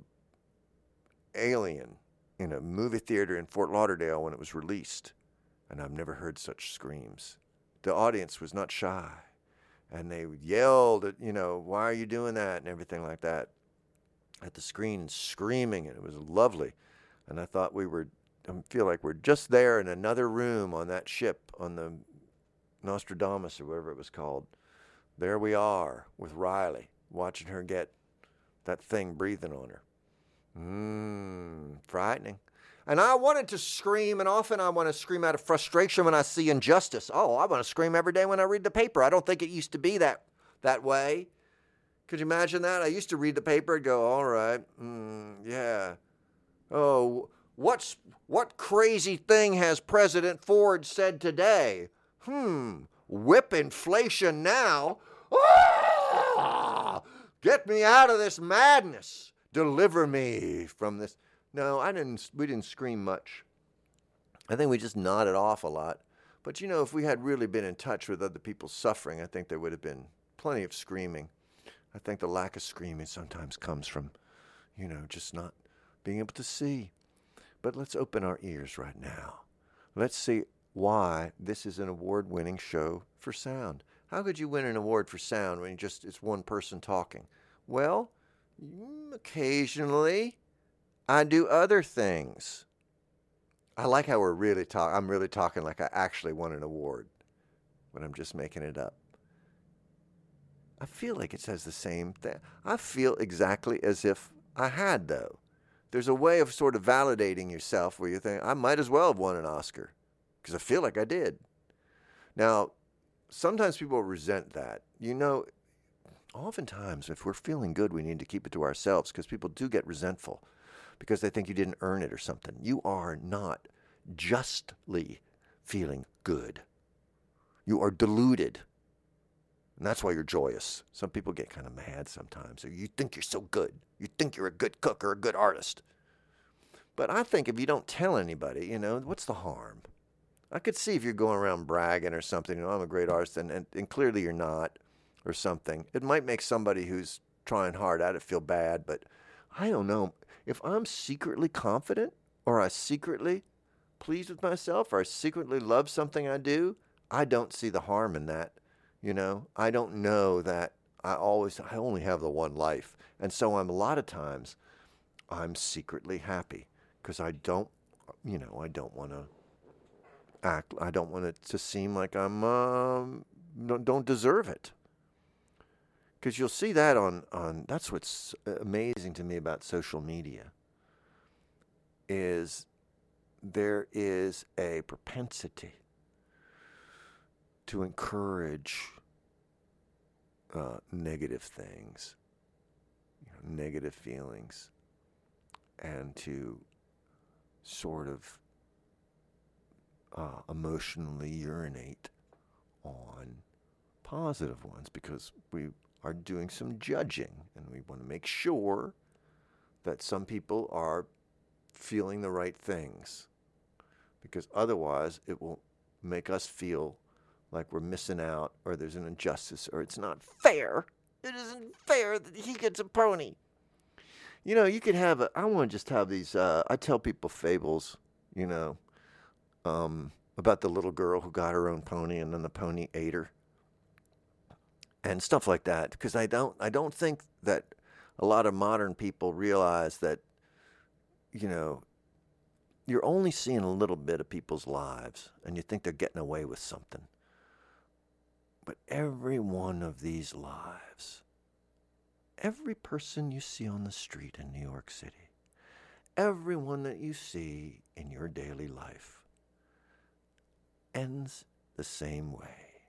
Alien in a movie theater in Fort Lauderdale when it was released, and I've never heard such screams. The audience was not shy, and they yelled at, you know, why are you doing that, and everything like that at the screen, screaming, and it was lovely. And I thought we were, I feel like we're just there in another room on that ship, on the Nostradamus or whatever it was called. There we are with Riley, watching her get that thing breathing on her. Mmm, frightening. And I wanted to scream, and often I want to scream out of frustration when I see injustice. Oh, I want to scream every day when I read the paper. I don't think it used to be that that way. Could you imagine that? I used to read the paper and go, all right, mm, yeah. Oh, what's what crazy thing has President Ford said today? Hmm, whip inflation now. Ah! Get me out of this madness. Deliver me from this. No, I didn't. We didn't scream much. I think we just nodded off a lot. But, you know, if we had really been in touch with other people's suffering, I think there would have been plenty of screaming. I think the lack of screaming sometimes comes from, you know, just not being able to see. But let's open our ears right now. Let's see why this is an award-winning show for sound. How could you win an award for sound when you just it's one person talking? Well, occasionally I do other things. I like how we're really talking. I'm really talking like I actually won an award. but I'm just making it up. I feel like it says the same thing. I feel exactly as if I had, though. There's a way of sort of validating yourself where you think, I might as well have won an Oscar because I feel like I did. Now, sometimes people resent that. You know, oftentimes if we're feeling good, we need to keep it to ourselves because people do get resentful because they think you didn't earn it or something. You are not justly feeling good. You are deluded. And that's why you're joyous. Some people get kind of mad sometimes. Or you think you're so good. You think you're a good cook or a good artist. But I think if you don't tell anybody, you know, what's the harm? I could see if you're going around bragging or something, you know, I'm a great artist, and, and, and clearly you're not, or something. It might make somebody who's trying hard at it feel bad, but I don't know. If I'm secretly confident, or I secretly pleased with myself, or I secretly love something I do, I don't see the harm in that. You know, I don't know that I always, I only have the one life. And so I'm a lot of times, I'm secretly happy because I don't, you know, I don't want to act, I don't want it to seem like I'm, um, don't, don't deserve it. Because you'll see that on, on, that's what's amazing to me about social media is there is a propensity to encourage uh, negative things, you know, negative feelings, and to sort of uh, emotionally urinate on positive ones because we are doing some judging and we want to make sure that some people are feeling the right things because otherwise it will make us feel like we're missing out, or there's an injustice, or it's not fair. It isn't fair that he gets a pony. You know, you could have a, I want to just have these, uh, I tell people fables, you know, um, about the little girl who got her own pony and then the pony ate her. And stuff like that, because I don't, I don't think that a lot of modern people realize that, you know, you're only seeing a little bit of people's lives, and you think they're getting away with something. But every one of these lives, every person you see on the street in New York City, everyone that you see in your daily life ends the same way.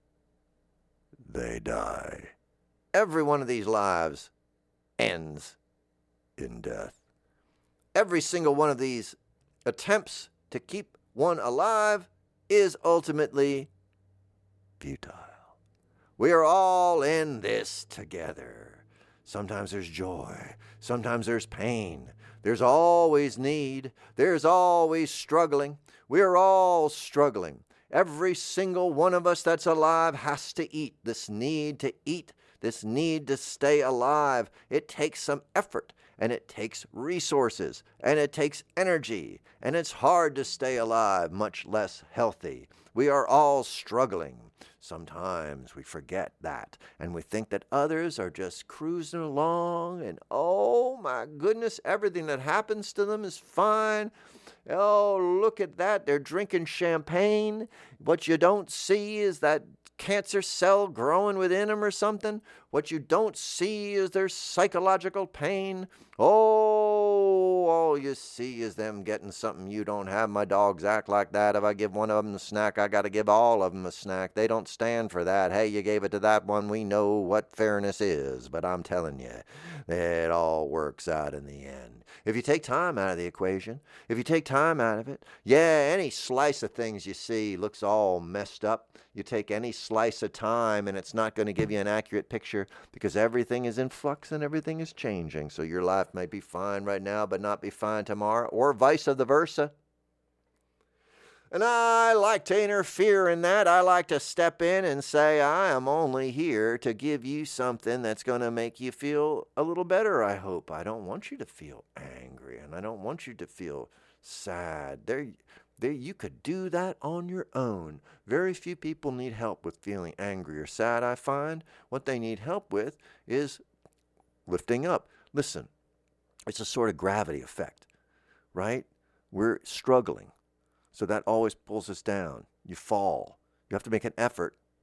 They die. Every one of these lives ends in death. Every single one of these attempts to keep one alive is ultimately futile. We are all in this together. Sometimes there's joy. Sometimes there's pain. There's always need. There's always struggling. We are all struggling. Every single one of us that's alive has to eat. This need to eat, this need to stay alive, it takes some effort, and it takes resources, and it takes energy, and it's hard to stay alive, much less healthy. We are all struggling. Sometimes we forget that, and we think that others are just cruising along, and oh my goodness, everything that happens to them is fine. Oh, look at that, they're drinking champagne. What you don't see is that cancer cell growing within them or something. What you don't see is their psychological pain. Oh, all you see is them getting something you don't have. My dogs act like that. If I give one of them a snack, I got to give all of them a snack. They don't stand for that. Hey, you gave it to that one. We know what fairness is. But I'm telling you, it all works out in the end. If you take time out of the equation, if you take time out of it, yeah, any slice of things you see looks all messed up. You take any slice of time and it's not going to give you an accurate picture because everything is in flux and everything is changing. So your life may be fine right now but not be fine tomorrow, or vice versa. And I like to interfere in that. I like to step in and say, I am only here to give you something that's going to make you feel a little better, I hope. I don't want you to feel angry, and I don't want you to feel sad. There, there, you could do that on your own. Very few people need help with feeling angry or sad, I find. What they need help with is lifting up. Listen, it's a sort of gravity effect, right? We're struggling. So that always pulls us down. You fall. You have to make an effort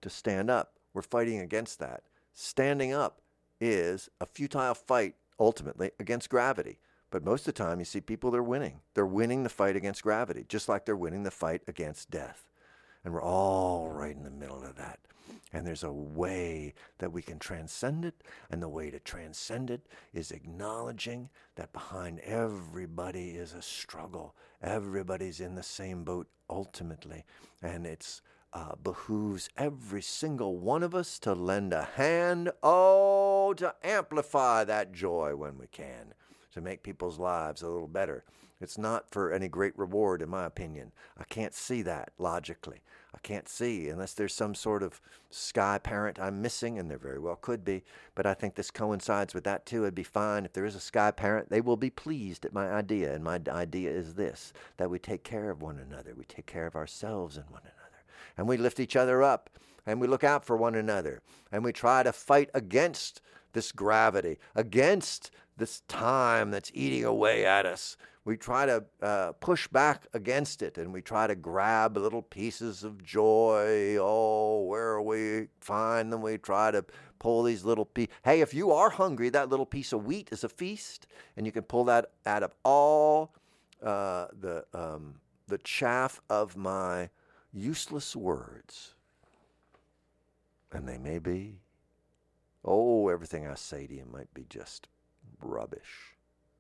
to stand up. We're fighting against that. Standing up is a futile fight, ultimately, against gravity. But most of the time, you see people, they're winning. They're winning the fight against gravity, just like they're winning the fight against death. And we're all right in the middle of that. And there's a way that we can transcend it. And the way to transcend it is acknowledging that behind everybody is a struggle. Everybody's in the same boat ultimately. And it's uh, behooves every single one of us to lend a hand, oh, to amplify that joy when we can, to make people's lives a little better. It's not for any great reward, in my opinion. I can't see that logically. I can't see unless there's some sort of sky parent I'm missing, and there very well could be. But I think this coincides with that too. It'd be fine if there is a sky parent. They will be pleased at my idea, and my idea is this, that we take care of one another. We take care of ourselves and one another. And we lift each other up, and we look out for one another, and we try to fight against this gravity, against this time that's eating away at us. We try to uh, push back against it, and we try to grab little pieces of joy. Oh, where we find them, we try to pull these little pieces. Hey, if you are hungry, that little piece of wheat is a feast, and you can pull that out of all uh, the um, the chaff of my useless words. And they may be, oh, everything I say to you might be just rubbish.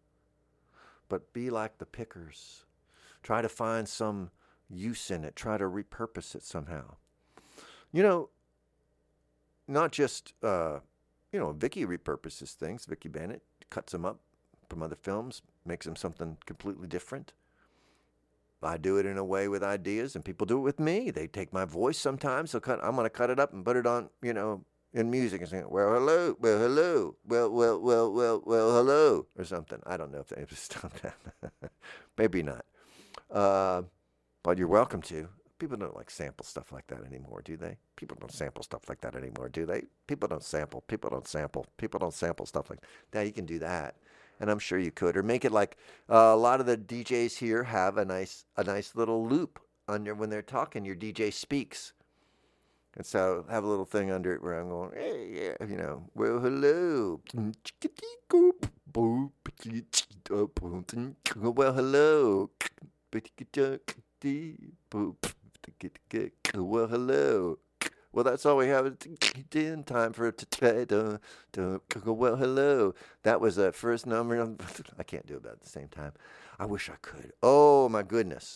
But be like the pickers. Try to find some use in it. Try to repurpose it somehow. You know, not just, uh, you know, Vicki repurposes things. Vicki Bennett cuts them up from other films, makes them something completely different. I do it in a way with ideas, and people do it with me. They take my voice sometimes. They'll cut, I'm going to cut it up and put it on, you know, in music and sing, well, hello, well, hello, well, well, well, well, well, hello, or something. I don't know if they ever done that. Maybe not. Uh, but you're welcome to. People don't like sample stuff like that anymore, do they? People don't sample stuff like that anymore, do they? People don't sample. People don't sample. People don't sample stuff like that. Now you can do that. And I'm sure you could, or make it like uh, a lot of the D Js here have a nice, a nice little loop under when they're talking. Your D J speaks, and so have a little thing under it where I'm going, hey, yeah, you know, well, hello, well, hello, well, hello. Well, that's all we have in time for today. Well, hello. That was the first number. I can't do it at the same time. I wish I could. Oh, my goodness.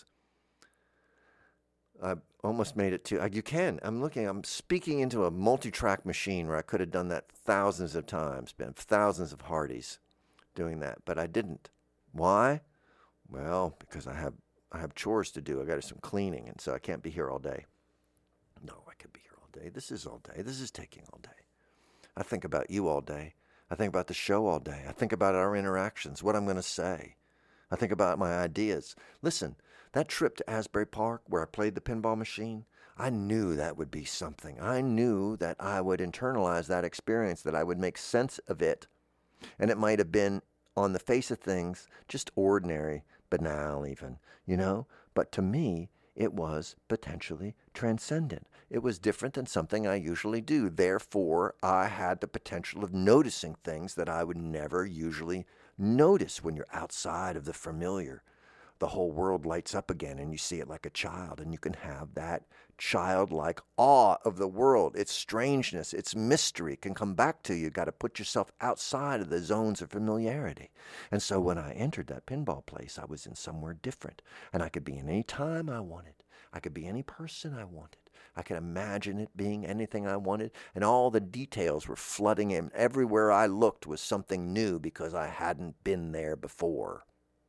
I almost made it to. You can. I'm looking. I'm speaking into a multi-track machine where I could have done that thousands of times, been thousands of Hardys doing that, but I didn't. Why? Well, because I have I have chores to do. I got some cleaning, and so I can't be here all day. No, I could be here all day. This is all day. This is taking all day. I think about you all day. I think about the show all day. I think about our interactions, what I'm going to say. I think about my ideas. Listen, that trip to Asbury Park where I played the pinball machine, I knew that would be something. I knew that I would internalize that experience, that I would make sense of it. And it might have been, on the face of things, just ordinary, banal even, you know? But to me, it was potentially transcendent. It was different than something I usually do. Therefore, I had the potential of noticing things that I would never usually notice when you're outside of the familiar. The whole world lights up again, and you see it like a child, and you can have that childlike awe of the world. Its strangeness, its mystery can come back to you. You've got to put yourself outside of the zones of familiarity. And so when I entered that pinball place, I was in somewhere different, and I could be in any time I wanted. I could be any person I wanted. I could imagine it being anything I wanted, and all the details were flooding in. Everywhere I looked was something new because I hadn't been there before.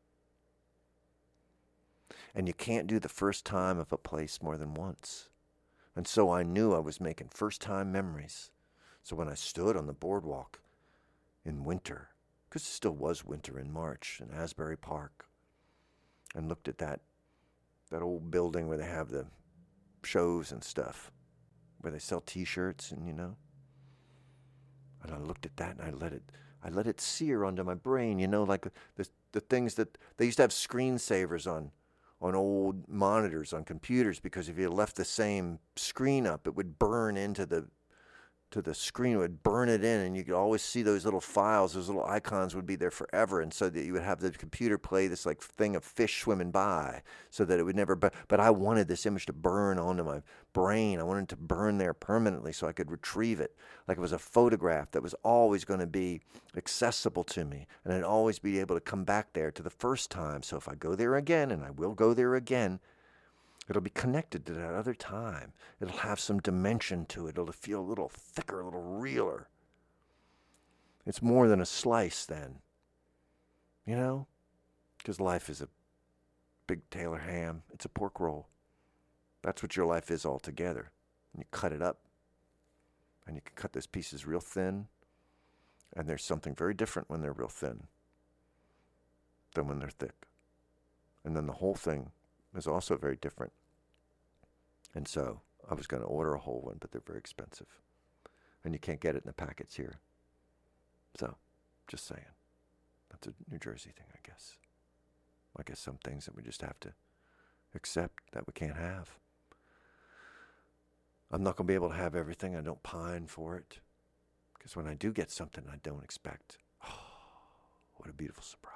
And you can't do the first time of a place more than once. And so I knew I was making first-time memories. So when I stood on the boardwalk in winter, because it still was winter in March in Asbury Park, and looked at that that old building where they have the shows and stuff, where they sell T-shirts and, you know. And I looked at that and I let it, I let it sear onto my brain, you know, like the the things that they used to have screensavers on, on old monitors on computers, because if you left the same screen up, it would burn into the to the screen, it would burn it in, and you could always see those little files, those little icons would be there forever, and so that you would have the computer play this like thing of fish swimming by, so that it would never, but, but I wanted this image to burn onto my brain. I wanted it to burn there permanently so I could retrieve it, like it was a photograph that was always going to be accessible to me, and I'd always be able to come back there to the first time. So if I go there again, and I will go there again, it'll be connected to that other time. It'll have some dimension to it. It'll feel a little thicker, a little realer. It's more than a slice then, you know? Because life is a big Taylor ham. It's a pork roll. That's what your life is altogether. And you cut it up, and you can cut those pieces real thin, and there's something very different when they're real thin than when they're thick. And then the whole thing is also very different. And so I was going to order a whole one, but they're very expensive. And you can't get it in the packets here. So, just saying. That's a New Jersey thing, I guess. I guess some things that we just have to accept that we can't have. I'm not going to be able to have everything. I don't pine for it. Because when I do get something I don't expect, oh, what a beautiful surprise.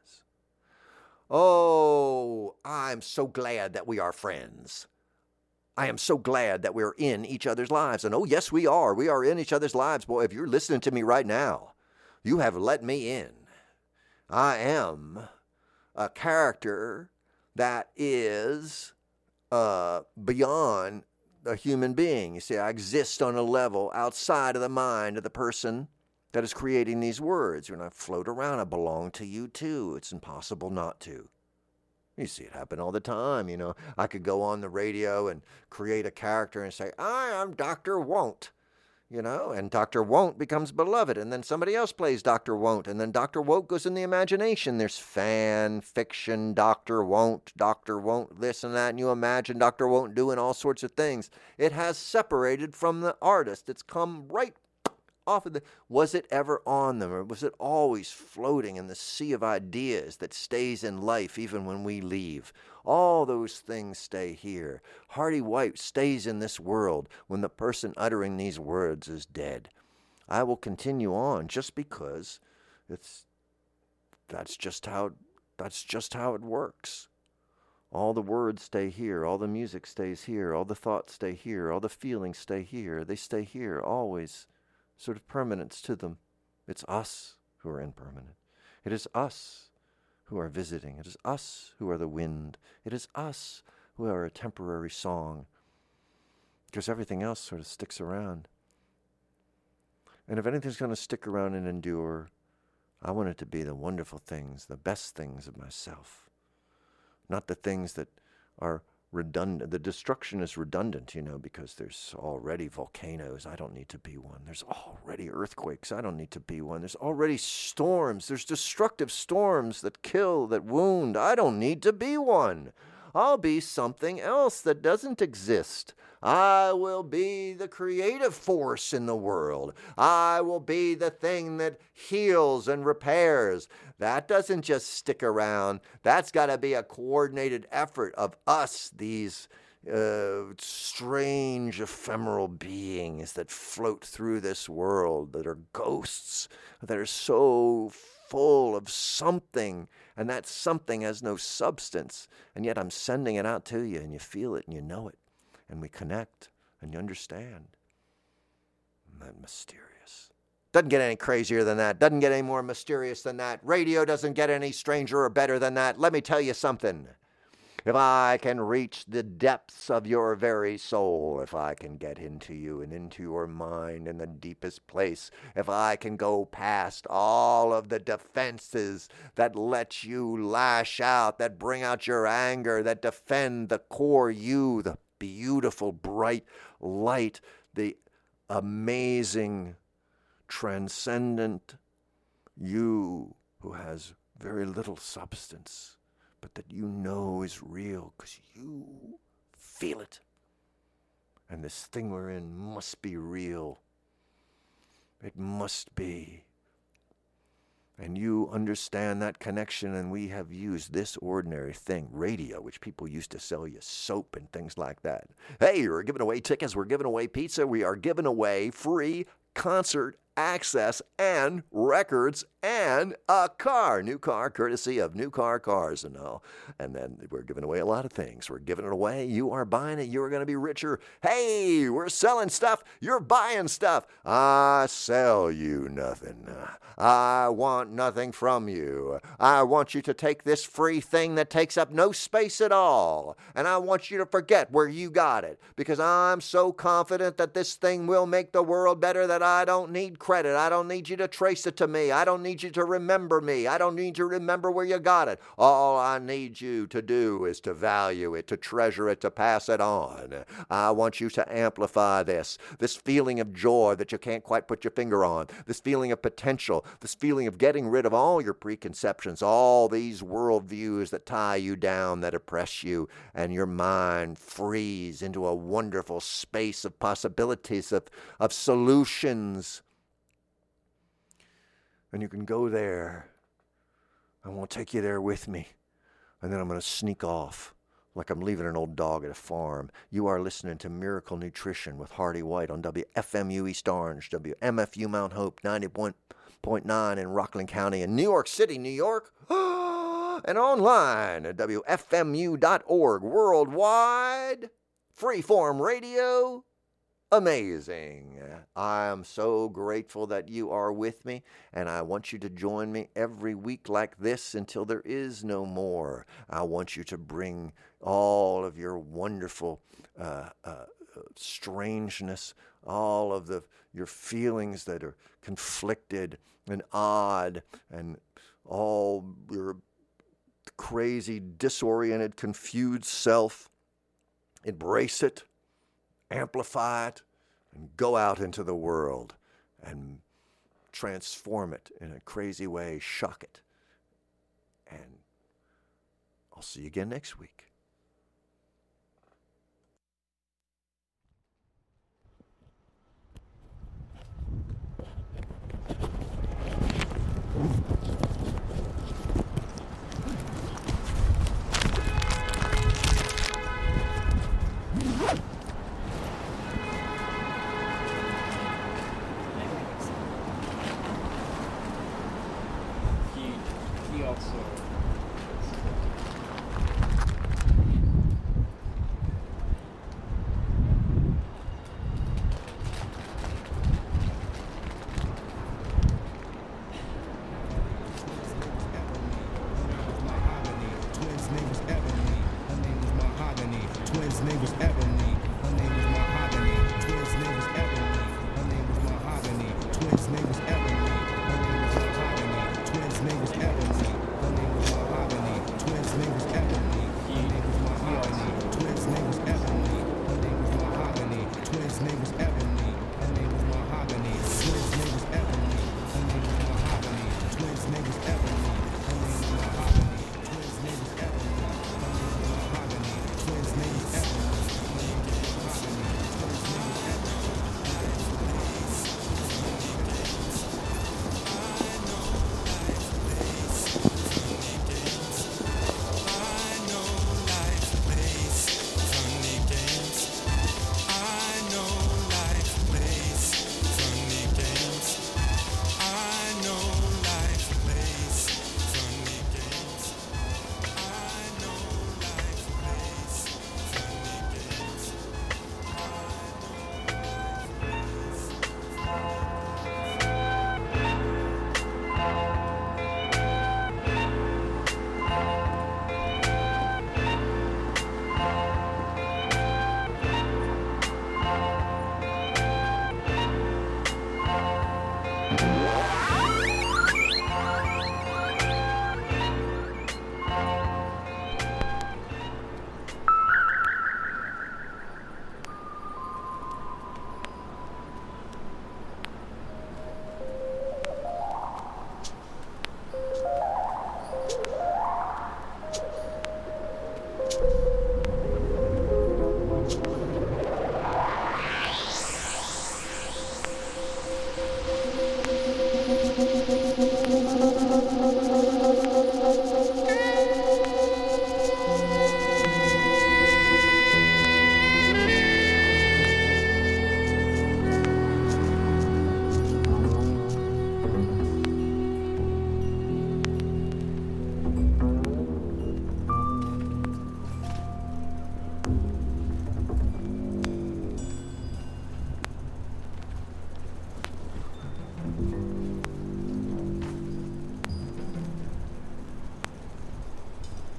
Oh, I'm so glad that we are friends. I am so glad that we're in each other's lives. And oh, yes, we are. We are in each other's lives. Boy, if you're listening to me right now, you have let me in. I am a character that is uh, beyond a human being. You see, I exist on a level outside of the mind of the person that is creating these words. When I float around, I belong to you too. It's impossible not to. You see it happen all the time, you know. I could go on the radio and create a character and say, I am Doctor Won't, you know, and Doctor Won't becomes beloved, and then somebody else plays Doctor Won't, and then Doctor Won't goes in the imagination. There's fan fiction, Doctor Won't, Doctor Won't, this and that, and you imagine Doctor Won't doing all sorts of things. It has separated from the artist. It's come right off of the, was it ever on them, or was it always floating in the sea of ideas that stays in life even when we leave? All those things stay here. Hardy White stays in this world when the person uttering these words is dead. I will continue on just because it's that's just how that's just how it works. All the words stay here, all the music stays here, all the thoughts stay here, all the feelings stay here. They stay here always. Sort of permanence to them. It's us who are impermanent. It is us who are visiting. It is us who are the wind. It is us who are a temporary song. Because everything else sort of sticks around. And if anything's going to stick around and endure, I want it to be the wonderful things, the best things of myself. Not the things that are redundant. The destruction is redundant, you know, because there's already volcanoes. I don't need to be one. There's already earthquakes. I don't need to be one. There's already storms. There's destructive storms that kill, that wound. I don't need to be one. I'll be something else that doesn't exist. I will be the creative force in the world. I will be the thing that heals and repairs. That doesn't just stick around. That's got to be a coordinated effort of us, these uh, strange ephemeral beings that float through this world, that are ghosts, that are so full of something, and that something has no substance, and yet I'm sending it out to you, and you feel it, and you know it, and we connect, and you understand. Isn't that mysterious? Doesn't get any crazier than that. Doesn't get any more mysterious than that. Radio doesn't get any stranger or better than that. Let me tell you something. If I can reach the depths of your very soul, if I can get into you and into your mind in the deepest place, if I can go past all of the defenses that let you lash out, that bring out your anger, that defend the core you, the beautiful, bright light, the amazing, transcendent you who has very little substance, but that you know is real because you feel it. And this thing we're in must be real. It must be. and you understand that connection, and we have used this ordinary thing, radio, which people used to sell you soap and things like that. Hey, we're giving away tickets, we're giving away pizza, we are giving away free concert access and records and a car, new car, courtesy of New Car Cars and all. And then we're giving away a lot of things. We're giving it away. You are buying it. You are going to be richer. Hey, we're selling stuff. You're buying stuff. I sell you nothing. I want nothing from you. I want you to take this free thing that takes up no space at all. And I want you to forget where you got it, because I'm so confident that this thing will make the world better that I don't need credit. I don't need you to trace it to me. I don't need you to remember me. I don't need you to remember where you got it. All I need you to do is to value it, to treasure it, to pass it on. I want you to amplify this, this feeling of joy that you can't quite put your finger on, this feeling of potential, this feeling of getting rid of all your preconceptions, all these worldviews that tie you down, that oppress you, and your mind frees into a wonderful space of possibilities, of, of solutions. And you can go there. I want to take you there with me. And then I'm going to sneak off like I'm leaving an old dog at a farm. You are listening to Miracle Nutrition with Hardy White on W F M U East Orange, W M F U Mount Hope, ninety point nine in Rockland County, and New York City, New York. And online at W F M U dot org, worldwide, freeform radio. Amazing. I am so grateful that you are with me, and I want you to join me every week like this until there is no more. I want you to bring all of your wonderful uh, uh, strangeness, all of the your feelings that are conflicted and odd, and all your crazy, disoriented, confused self. Embrace it. Amplify it, and go out into the world and transform it in a crazy way, shock it. And I'll see you again next week.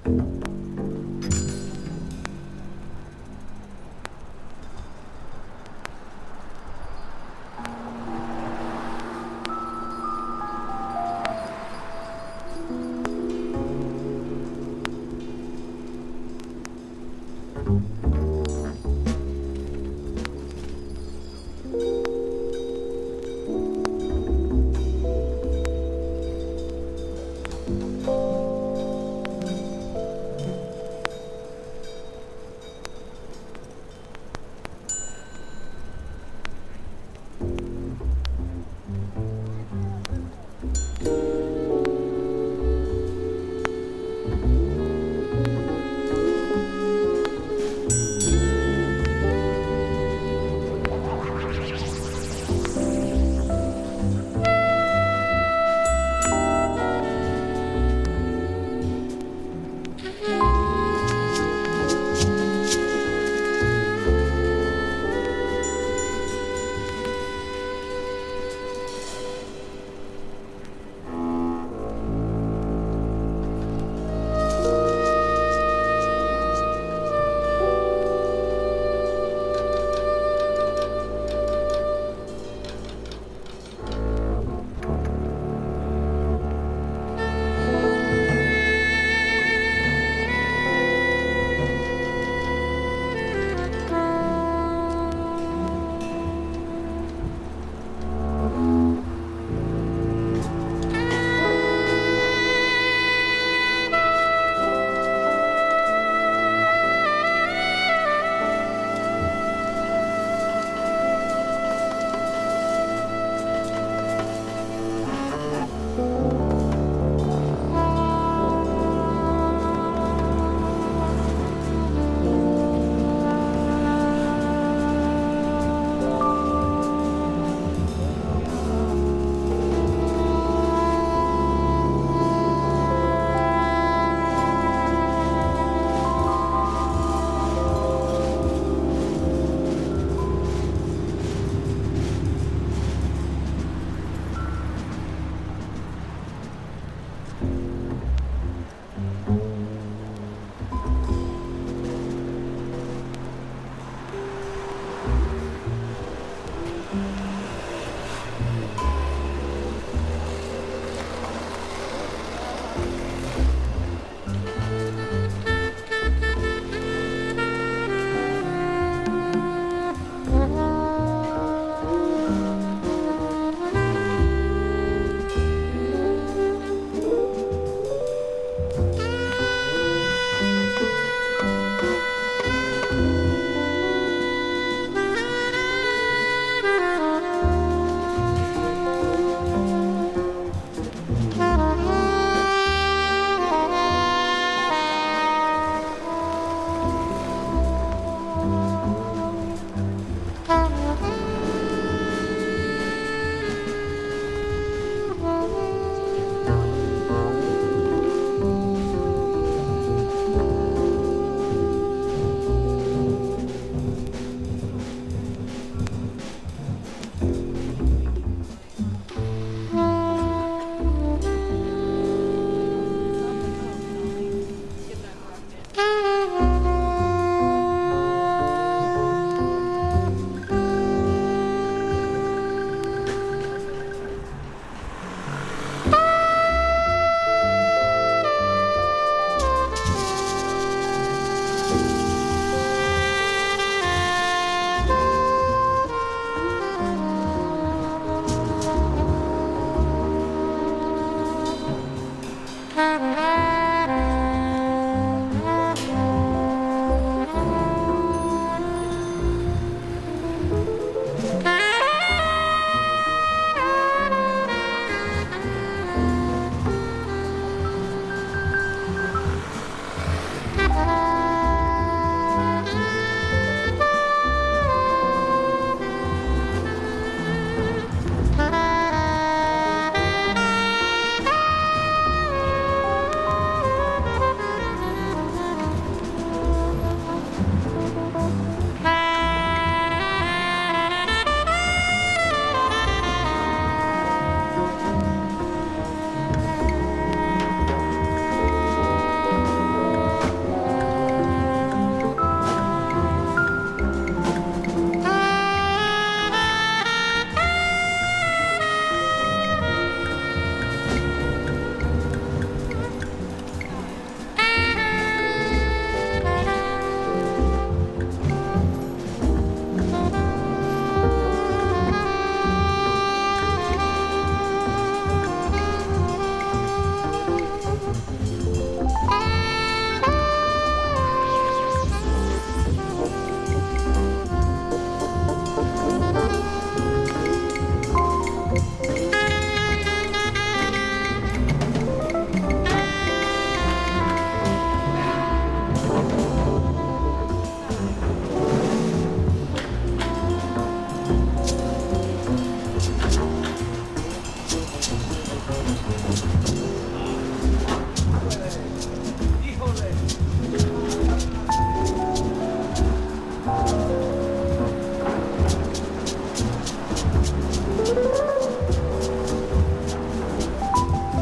Thank you.